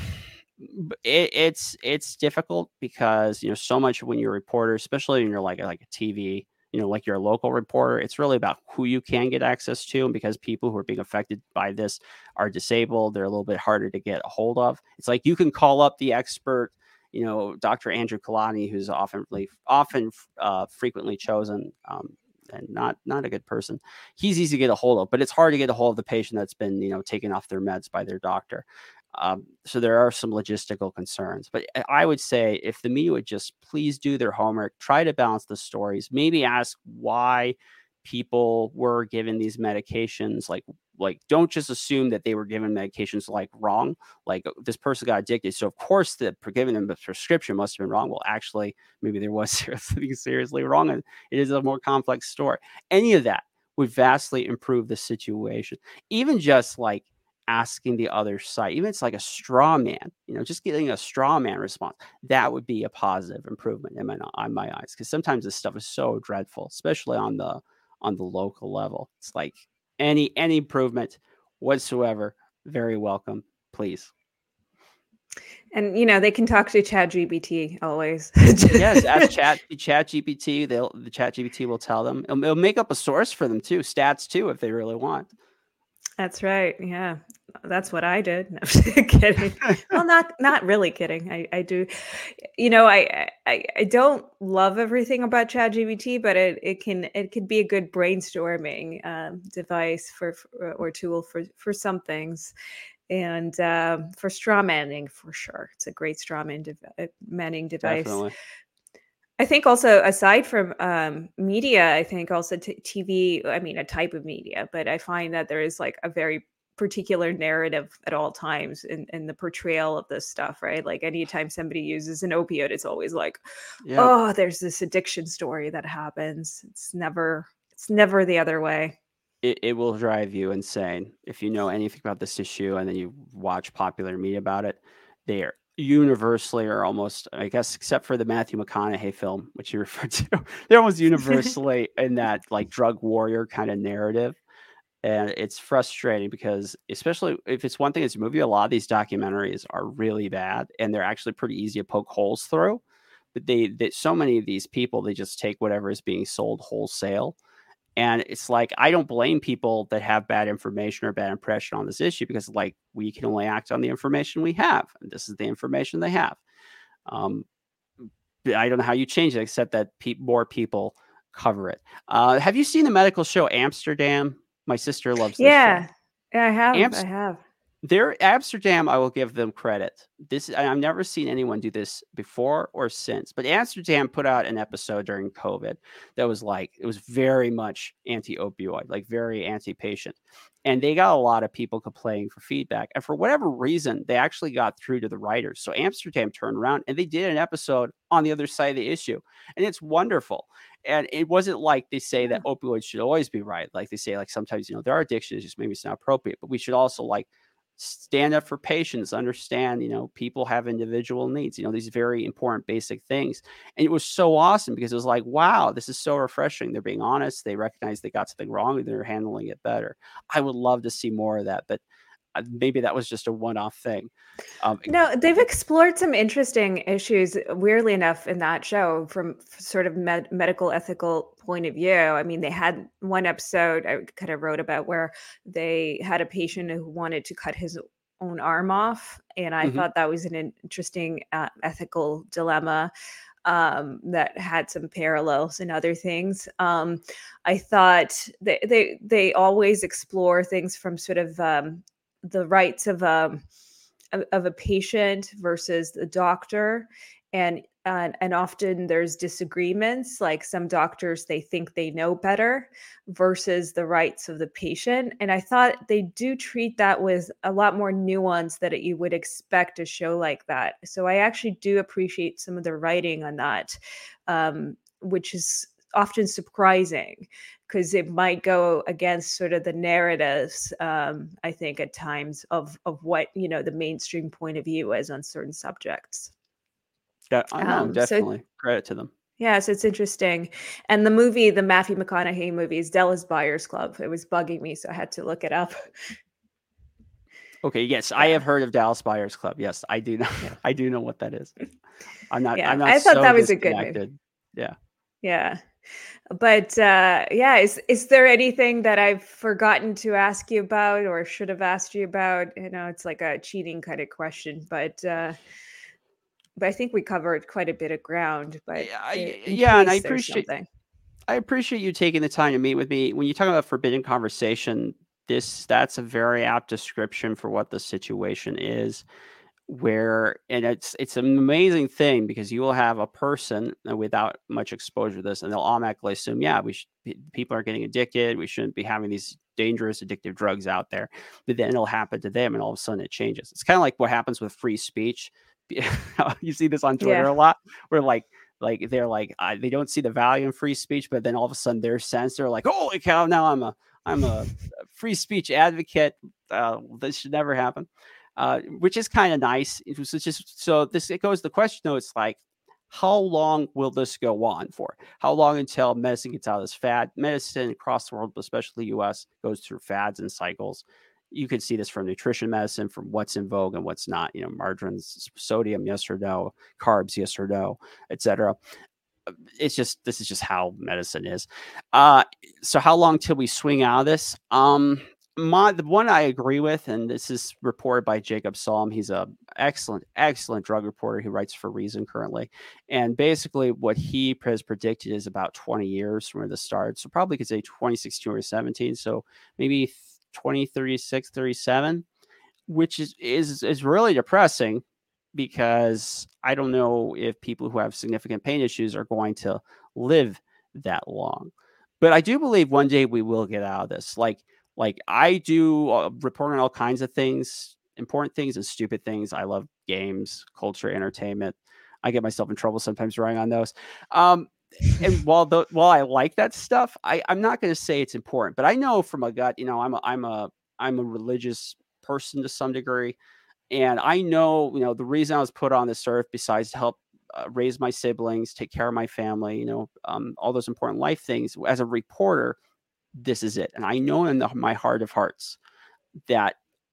it's difficult because so much when you're a reporter, especially when you're like a TV. like your local reporter. It's really about who you can get access to. And because people who are being affected by this are disabled, they're a little bit harder to get a hold of. It's like you can call up the expert, Dr. Andrew Kalani, who's frequently chosen, and not a good person. He's easy to get a hold of, but it's hard to get a hold of the patient that's been, taken off their meds by their doctor. So there are some logistical concerns, but I would say if the media would just please do their homework, try to balance the stories, maybe ask why people were given these medications. Like don't just assume that they were given medications like wrong. Like this person got addicted, so of course the giving them the prescription must have been wrong. Well, actually, maybe there was something seriously wrong, and it is a more complex story. Any of that would vastly improve the situation. Even just like asking the other side, even if it's like a straw man, just getting a straw man response, that would be a positive improvement in my eyes. Because sometimes this stuff is so dreadful, especially on the local level. It's like any improvement whatsoever, very welcome, please. And they can talk to ChatGPT always. Yes, ask ChatGPT. The ChatGPT will tell them. It'll make up a source for them too, stats too, if they really want. That's right. Yeah, that's what I did. No, I'm kidding. Well, not really kidding. I do. I don't love everything about ChatGPT, but it can be a good brainstorming device or tool for some things, and for straw manning for sure. It's a great straw manning device. Definitely. I think also aside from media, I think also TV, I mean, a type of media, but I find that there is like a very particular narrative at all times in the portrayal of this stuff, right? Like anytime somebody uses an opioid, it's always like, oh, there's this addiction story that happens. It's never the other way. It will drive you insane if you know anything about this issue and then you watch popular media about it. They are universally, or almost, I guess, except for the Matthew McConaughey film, which you referred to, they're almost universally in that like drug warrior kind of narrative. And it's frustrating because, especially if it's one thing, it's a movie, a lot of these documentaries are really bad and they're actually pretty easy to poke holes through. But so many of these people, they just take whatever is being sold wholesale. And it's like, I don't blame people that have bad information or bad impression on this issue, because like we can only act on the information we have. And this is the information they have. I don't know how you change it, except that more people cover it. Have you seen the medical show Amsterdam? My sister loves this show. Yeah, I have. Amsterdam, I will give them credit. I've never seen anyone do this before or since, but Amsterdam put out an episode during COVID that was like, it was very much anti-opioid, like very anti-patient. And they got a lot of people complaining for feedback. And for whatever reason, they actually got through to the writers. So Amsterdam turned around and they did an episode on the other side of the issue. And it's wonderful. And it wasn't like they say that opioids should always be right. Like they say, like sometimes, there are addictions, just maybe it's not appropriate, but we should also like stand up for patients, understand, people have individual needs, these very important basic things. And it was so awesome because it was like, wow, this is so refreshing. They're being honest. They recognize they got something wrong and they're handling it better. I would love to see more of that, but maybe that was just a one-off thing. No, they've explored some interesting issues, weirdly enough, in that show from sort of medical ethical point of view. I mean, they had one episode I kind of wrote about where they had a patient who wanted to cut his own arm off. And I thought that was an interesting ethical dilemma that had some parallels in other things. I thought they always explore things from sort of the rights of a patient versus the doctor, and often there's disagreements. Like some doctors, they think they know better versus the rights of the patient. And I thought they do treat that with a lot more nuance that you would expect a show like that. So I actually do appreciate some of the writing on that, which is often surprising because it might go against sort of the narratives, I think at times of what, the mainstream point of view is on certain subjects. Yeah, I know, definitely. Credit to them. Yeah, so it's interesting. And the Matthew McConaughey movie is Dallas Buyers Club. It was bugging me, so I had to look it up. Okay, yes, I have heard of Dallas Buyers Club. Yes, I do know. Yeah. I do know what that is. I'm not. Yeah, I'm not. I thought so that was a good movie. Yeah. Yeah. But yeah, is there anything that I've forgotten to ask you about or should have asked you about? You know, it's like a cheating kind of question, but I think we covered quite a bit of ground. But in Yeah, and case there's something, I appreciate you taking the time to meet with me. When you talk about forbidden conversation, that's a very apt description for what the situation is. Where and it's an amazing thing because you will have a person without much exposure to this, and they'll automatically assume, yeah, people are getting addicted. We shouldn't be having these dangerous addictive drugs out there. But then it'll happen to them, and all of a sudden it changes. It's kind of like what happens with free speech. You see this on Twitter yeah, a lot, where they're like they don't see the value in free speech, but then all of a sudden they're censored. They're like, holy cow! Now I'm a free speech advocate. This should never happen. Which is kind of nice. It was just so this it goes. The question though, it's like, how long will this go on for? How long until medicine gets out of this fad? Medicine across the world, but especially the U.S., goes through fads and cycles. You can see this from nutrition medicine, from what's in vogue and what's not. You know, margarines, sodium, yes or no, carbs, yes or no, etc. It's just this is just how medicine is. Uh, so how long till we swing out of this? The one I agree with, and this is reported by Jacob Salm. He's a excellent drug reporter who writes for Reason currently. And basically, what he has predicted is about 20 years from where this started. So probably could say 2016 or 17. So maybe 2036, 37, which is really depressing because I don't know if people who have significant pain issues are going to live that long. But I do believe one day we will get out of this. Like I do report on all kinds of things, important things and stupid things. I love games, culture, entertainment. I get myself in trouble sometimes writing on those. Um, and while I like that stuff, I'm not going to say it's important, but I know from a gut, you know, I'm a religious person to some degree, and I know, you know, the reason I was put on this earth, besides to help raise my siblings, take care of my family, you know, all those important life things. As a reporter, this is it, and I know in my heart of hearts that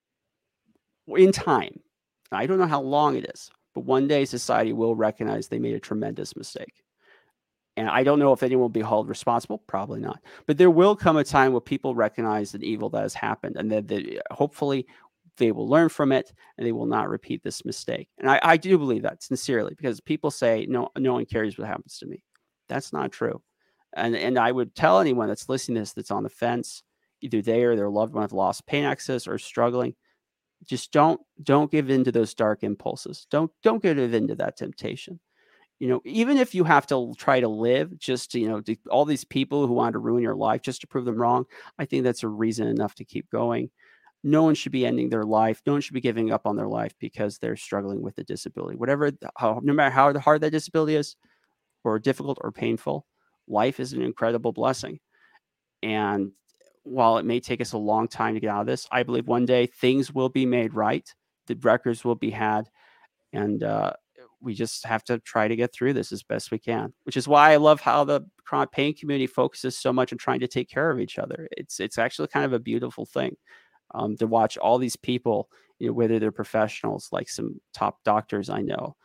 in time, I don't know how long it is, but one day society will recognize they made a tremendous mistake. And I don't know if anyone will be held responsible. Probably not. But there will come a time where people recognize an evil that has happened, and that hopefully they will learn from it and they will not repeat this mistake. And I do believe that sincerely, because people say no one cares what happens to me. That's not true. And I would tell anyone that's listening to this that's on the fence, either they or their loved one have lost pain access or struggling, just don't give in to those dark impulses. Don't give in to that temptation. You know, even if you have to try to live just to, you know, to all these people who want to ruin your life just to prove them wrong, I think that's a reason enough to keep going. No one should be ending their life. No one should be giving up on their life because they're struggling with a disability. No matter how hard that disability is, or difficult or painful, life is an incredible blessing. And while it may take us a long time to get out of this, I believe one day things will be made right. The records will be had, and we just have to try to get through this as best we can. Which is why I love how the chronic pain community focuses so much on trying to take care of each other. It's actually kind of a beautiful thing, to watch all these people, you know, whether they're professionals like some top doctors I know.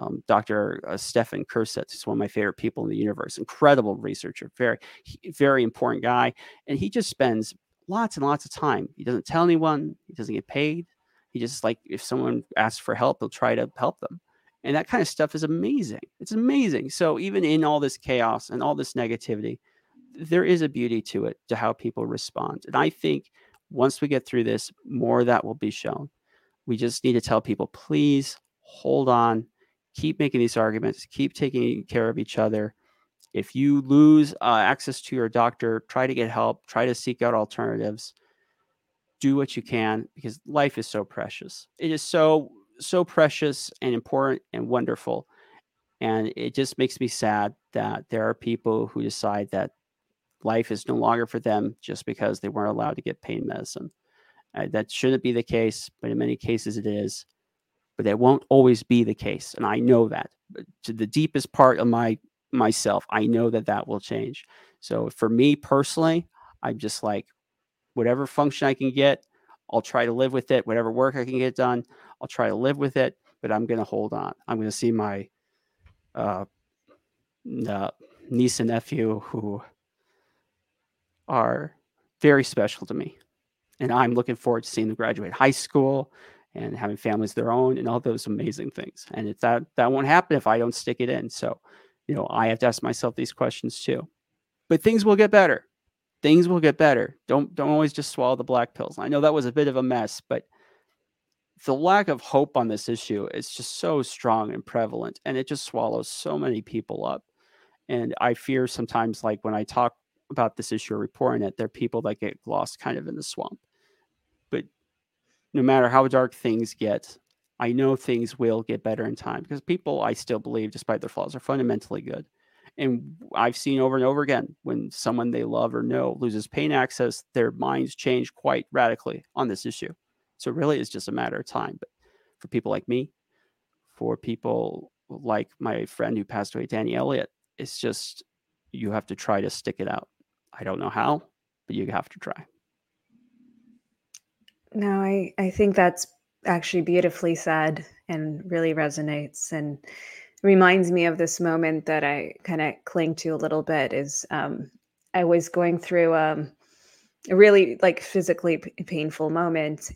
Dr. Stefan Kursetz is one of my favorite people in the universe. Incredible researcher, very important guy, and he just spends lots and lots of time. He doesn't tell anyone. He doesn't get paid. He just, like, if someone asks for help, he'll try to help them. And that kind of stuff is amazing. It's amazing. So even in all this chaos and all this negativity, there is a beauty to it, to how people respond. And I think once we get through this, more of that will be shown. We just need to tell people, please hold on, keep making these arguments, keep taking care of each other. If you lose access to your doctor, try to get help, try to seek out alternatives. Do what you can, because life is so precious. It is so precious and important and wonderful. And it just makes me sad that there are people who decide that life is no longer for them just because they weren't allowed to get pain medicine. That shouldn't be the case, but in many cases it is. But that won't always be the case, and I know that. But to the deepest part of myself, I know that that will change. So for me personally, I'm just like, whatever function I can get, I'll try to live with it. Whatever work I can get done, I'll try to live with it. But I'm going to hold on. I'm going to see my uh, niece and nephew who are very special to me. And I'm looking forward to seeing them graduate high school and having families of their own and all those amazing things. And it's that won't happen if I don't stick it in. So, I have to ask myself these questions too. But things will get better. Things will get better. Don't always just swallow the black pills. I know that was a bit of a mess, but the lack of hope on this issue is just so strong and prevalent, and it just swallows so many people up. And I fear sometimes, like when I talk about this issue or reporting it, there are people that get lost kind of in the swamp. But no matter how dark things get, I know things will get better in time because people, I still believe, despite their flaws, are fundamentally good. And I've seen over and over again when someone they love or know loses pain access, their minds change quite radically on this issue. So really, it's just a matter of time. But for people like me, for people like my friend who passed away, Danny Elliott, it's just you have to try to stick it out. I don't know how, but you have to try. No, I think that's actually beautifully said and really resonates and reminds me of this moment that I kind of cling to a little bit is I was going through a really like physically painful moment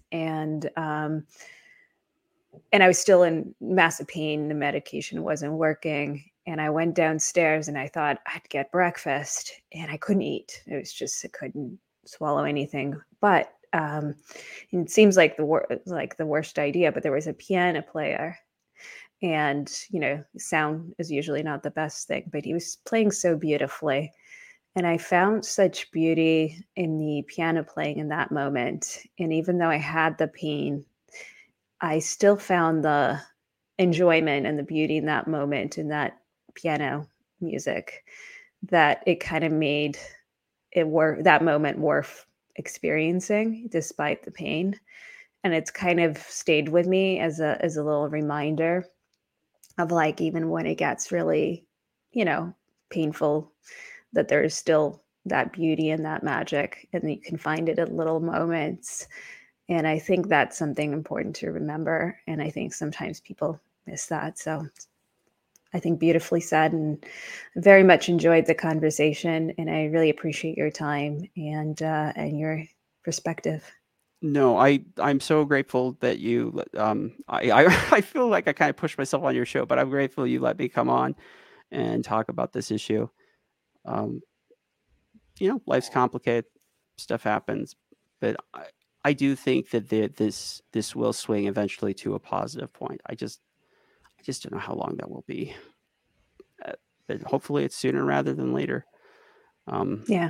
and I was still in massive pain. The medication wasn't working. And I went downstairs and I thought I'd get breakfast and I couldn't eat. It was just, I couldn't swallow anything. But it seems like the worst idea, but there was a piano player and, sound is usually not the best thing, but he was playing so beautifully. And I found such beauty in the piano playing in that moment. And even though I had the pain, I still found the enjoyment and the beauty in that moment in that piano music that it kind of made it work that moment worth experiencing despite the pain. And it's kind of stayed with me as a little reminder of like even when it gets really, you know, painful, that there's still that beauty and that magic and you can find it at little moments. And I think that's something important to remember. And I think sometimes people miss that. So I think beautifully said and very much enjoyed the conversation. And I really appreciate your time and your perspective. No, I'm so grateful that you. I feel like I kind of pushed myself on your show, but I'm grateful you let me come on and talk about this issue. Um, life's complicated, stuff happens, but I do think that this will swing eventually to a positive point. I just don't know how long that will be, but hopefully it's sooner rather than later. Um, Yeah,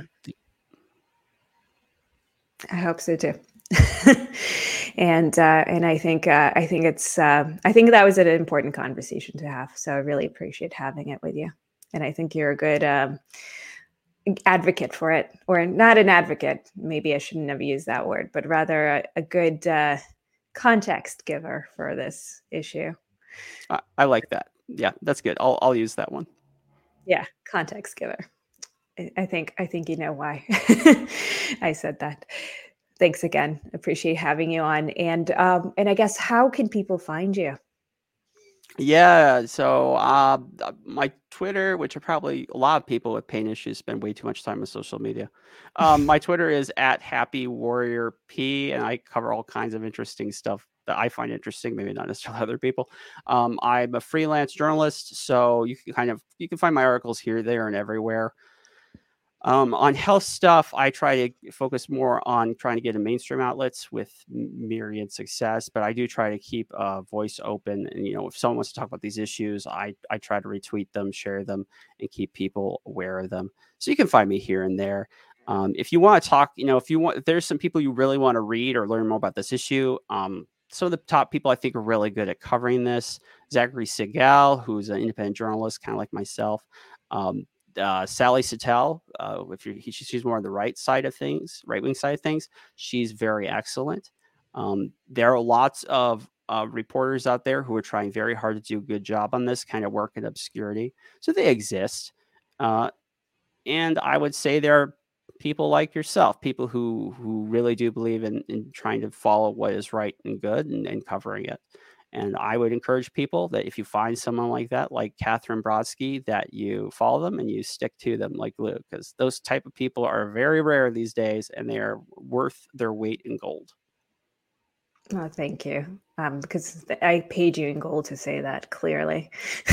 I hope so too. And I think that was an important conversation to have. So I really appreciate having it with you. And I think you're a good advocate for it, or not an advocate. Maybe I shouldn't have used that word, but rather a good context giver for this issue. I like that. Yeah, that's good. I'll use that one. Yeah, context giver. I think you know why I said that. Thanks again. Appreciate having you on. And I guess how can people find you? Yeah, so my Twitter, which are probably a lot of people with pain issues spend way too much time on social media. My Twitter is at Happy Warrior P, and I cover all kinds of interesting stuff that I find interesting, maybe not necessarily other people. I'm a freelance journalist, so you can find my articles here, there, and everywhere. On health stuff, I try to focus more on trying to get in mainstream outlets with myriad success, but I do try to keep a voice open. And, if someone wants to talk about these issues, I try to retweet them, share them, and keep people aware of them. So you can find me here and there. If you want to talk, if there's some people you really want to read or learn more about this issue, some of the top people I think are really good at covering this: Zachary Segal, who's an independent journalist, kind of like myself. Sally Satel, she's more on the right side of things, right wing side of things. She's very excellent. There are lots of reporters out there who are trying very hard to do a good job on this kind of work in obscurity. So they exist. And I would say there are people like yourself, people who really do believe in trying to follow what is right and good and covering it. And I would encourage people that if you find someone like that, like Catherine Brodsky, that you follow them and you stick to them like glue, because those type of people are very rare these days, and they are worth their weight in gold. Oh, thank you. Because I paid you in gold to say that clearly.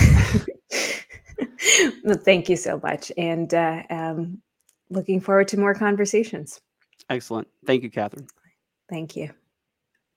Well, thank you so much. And looking forward to more conversations. Excellent. Thank you, Catherine. Thank you.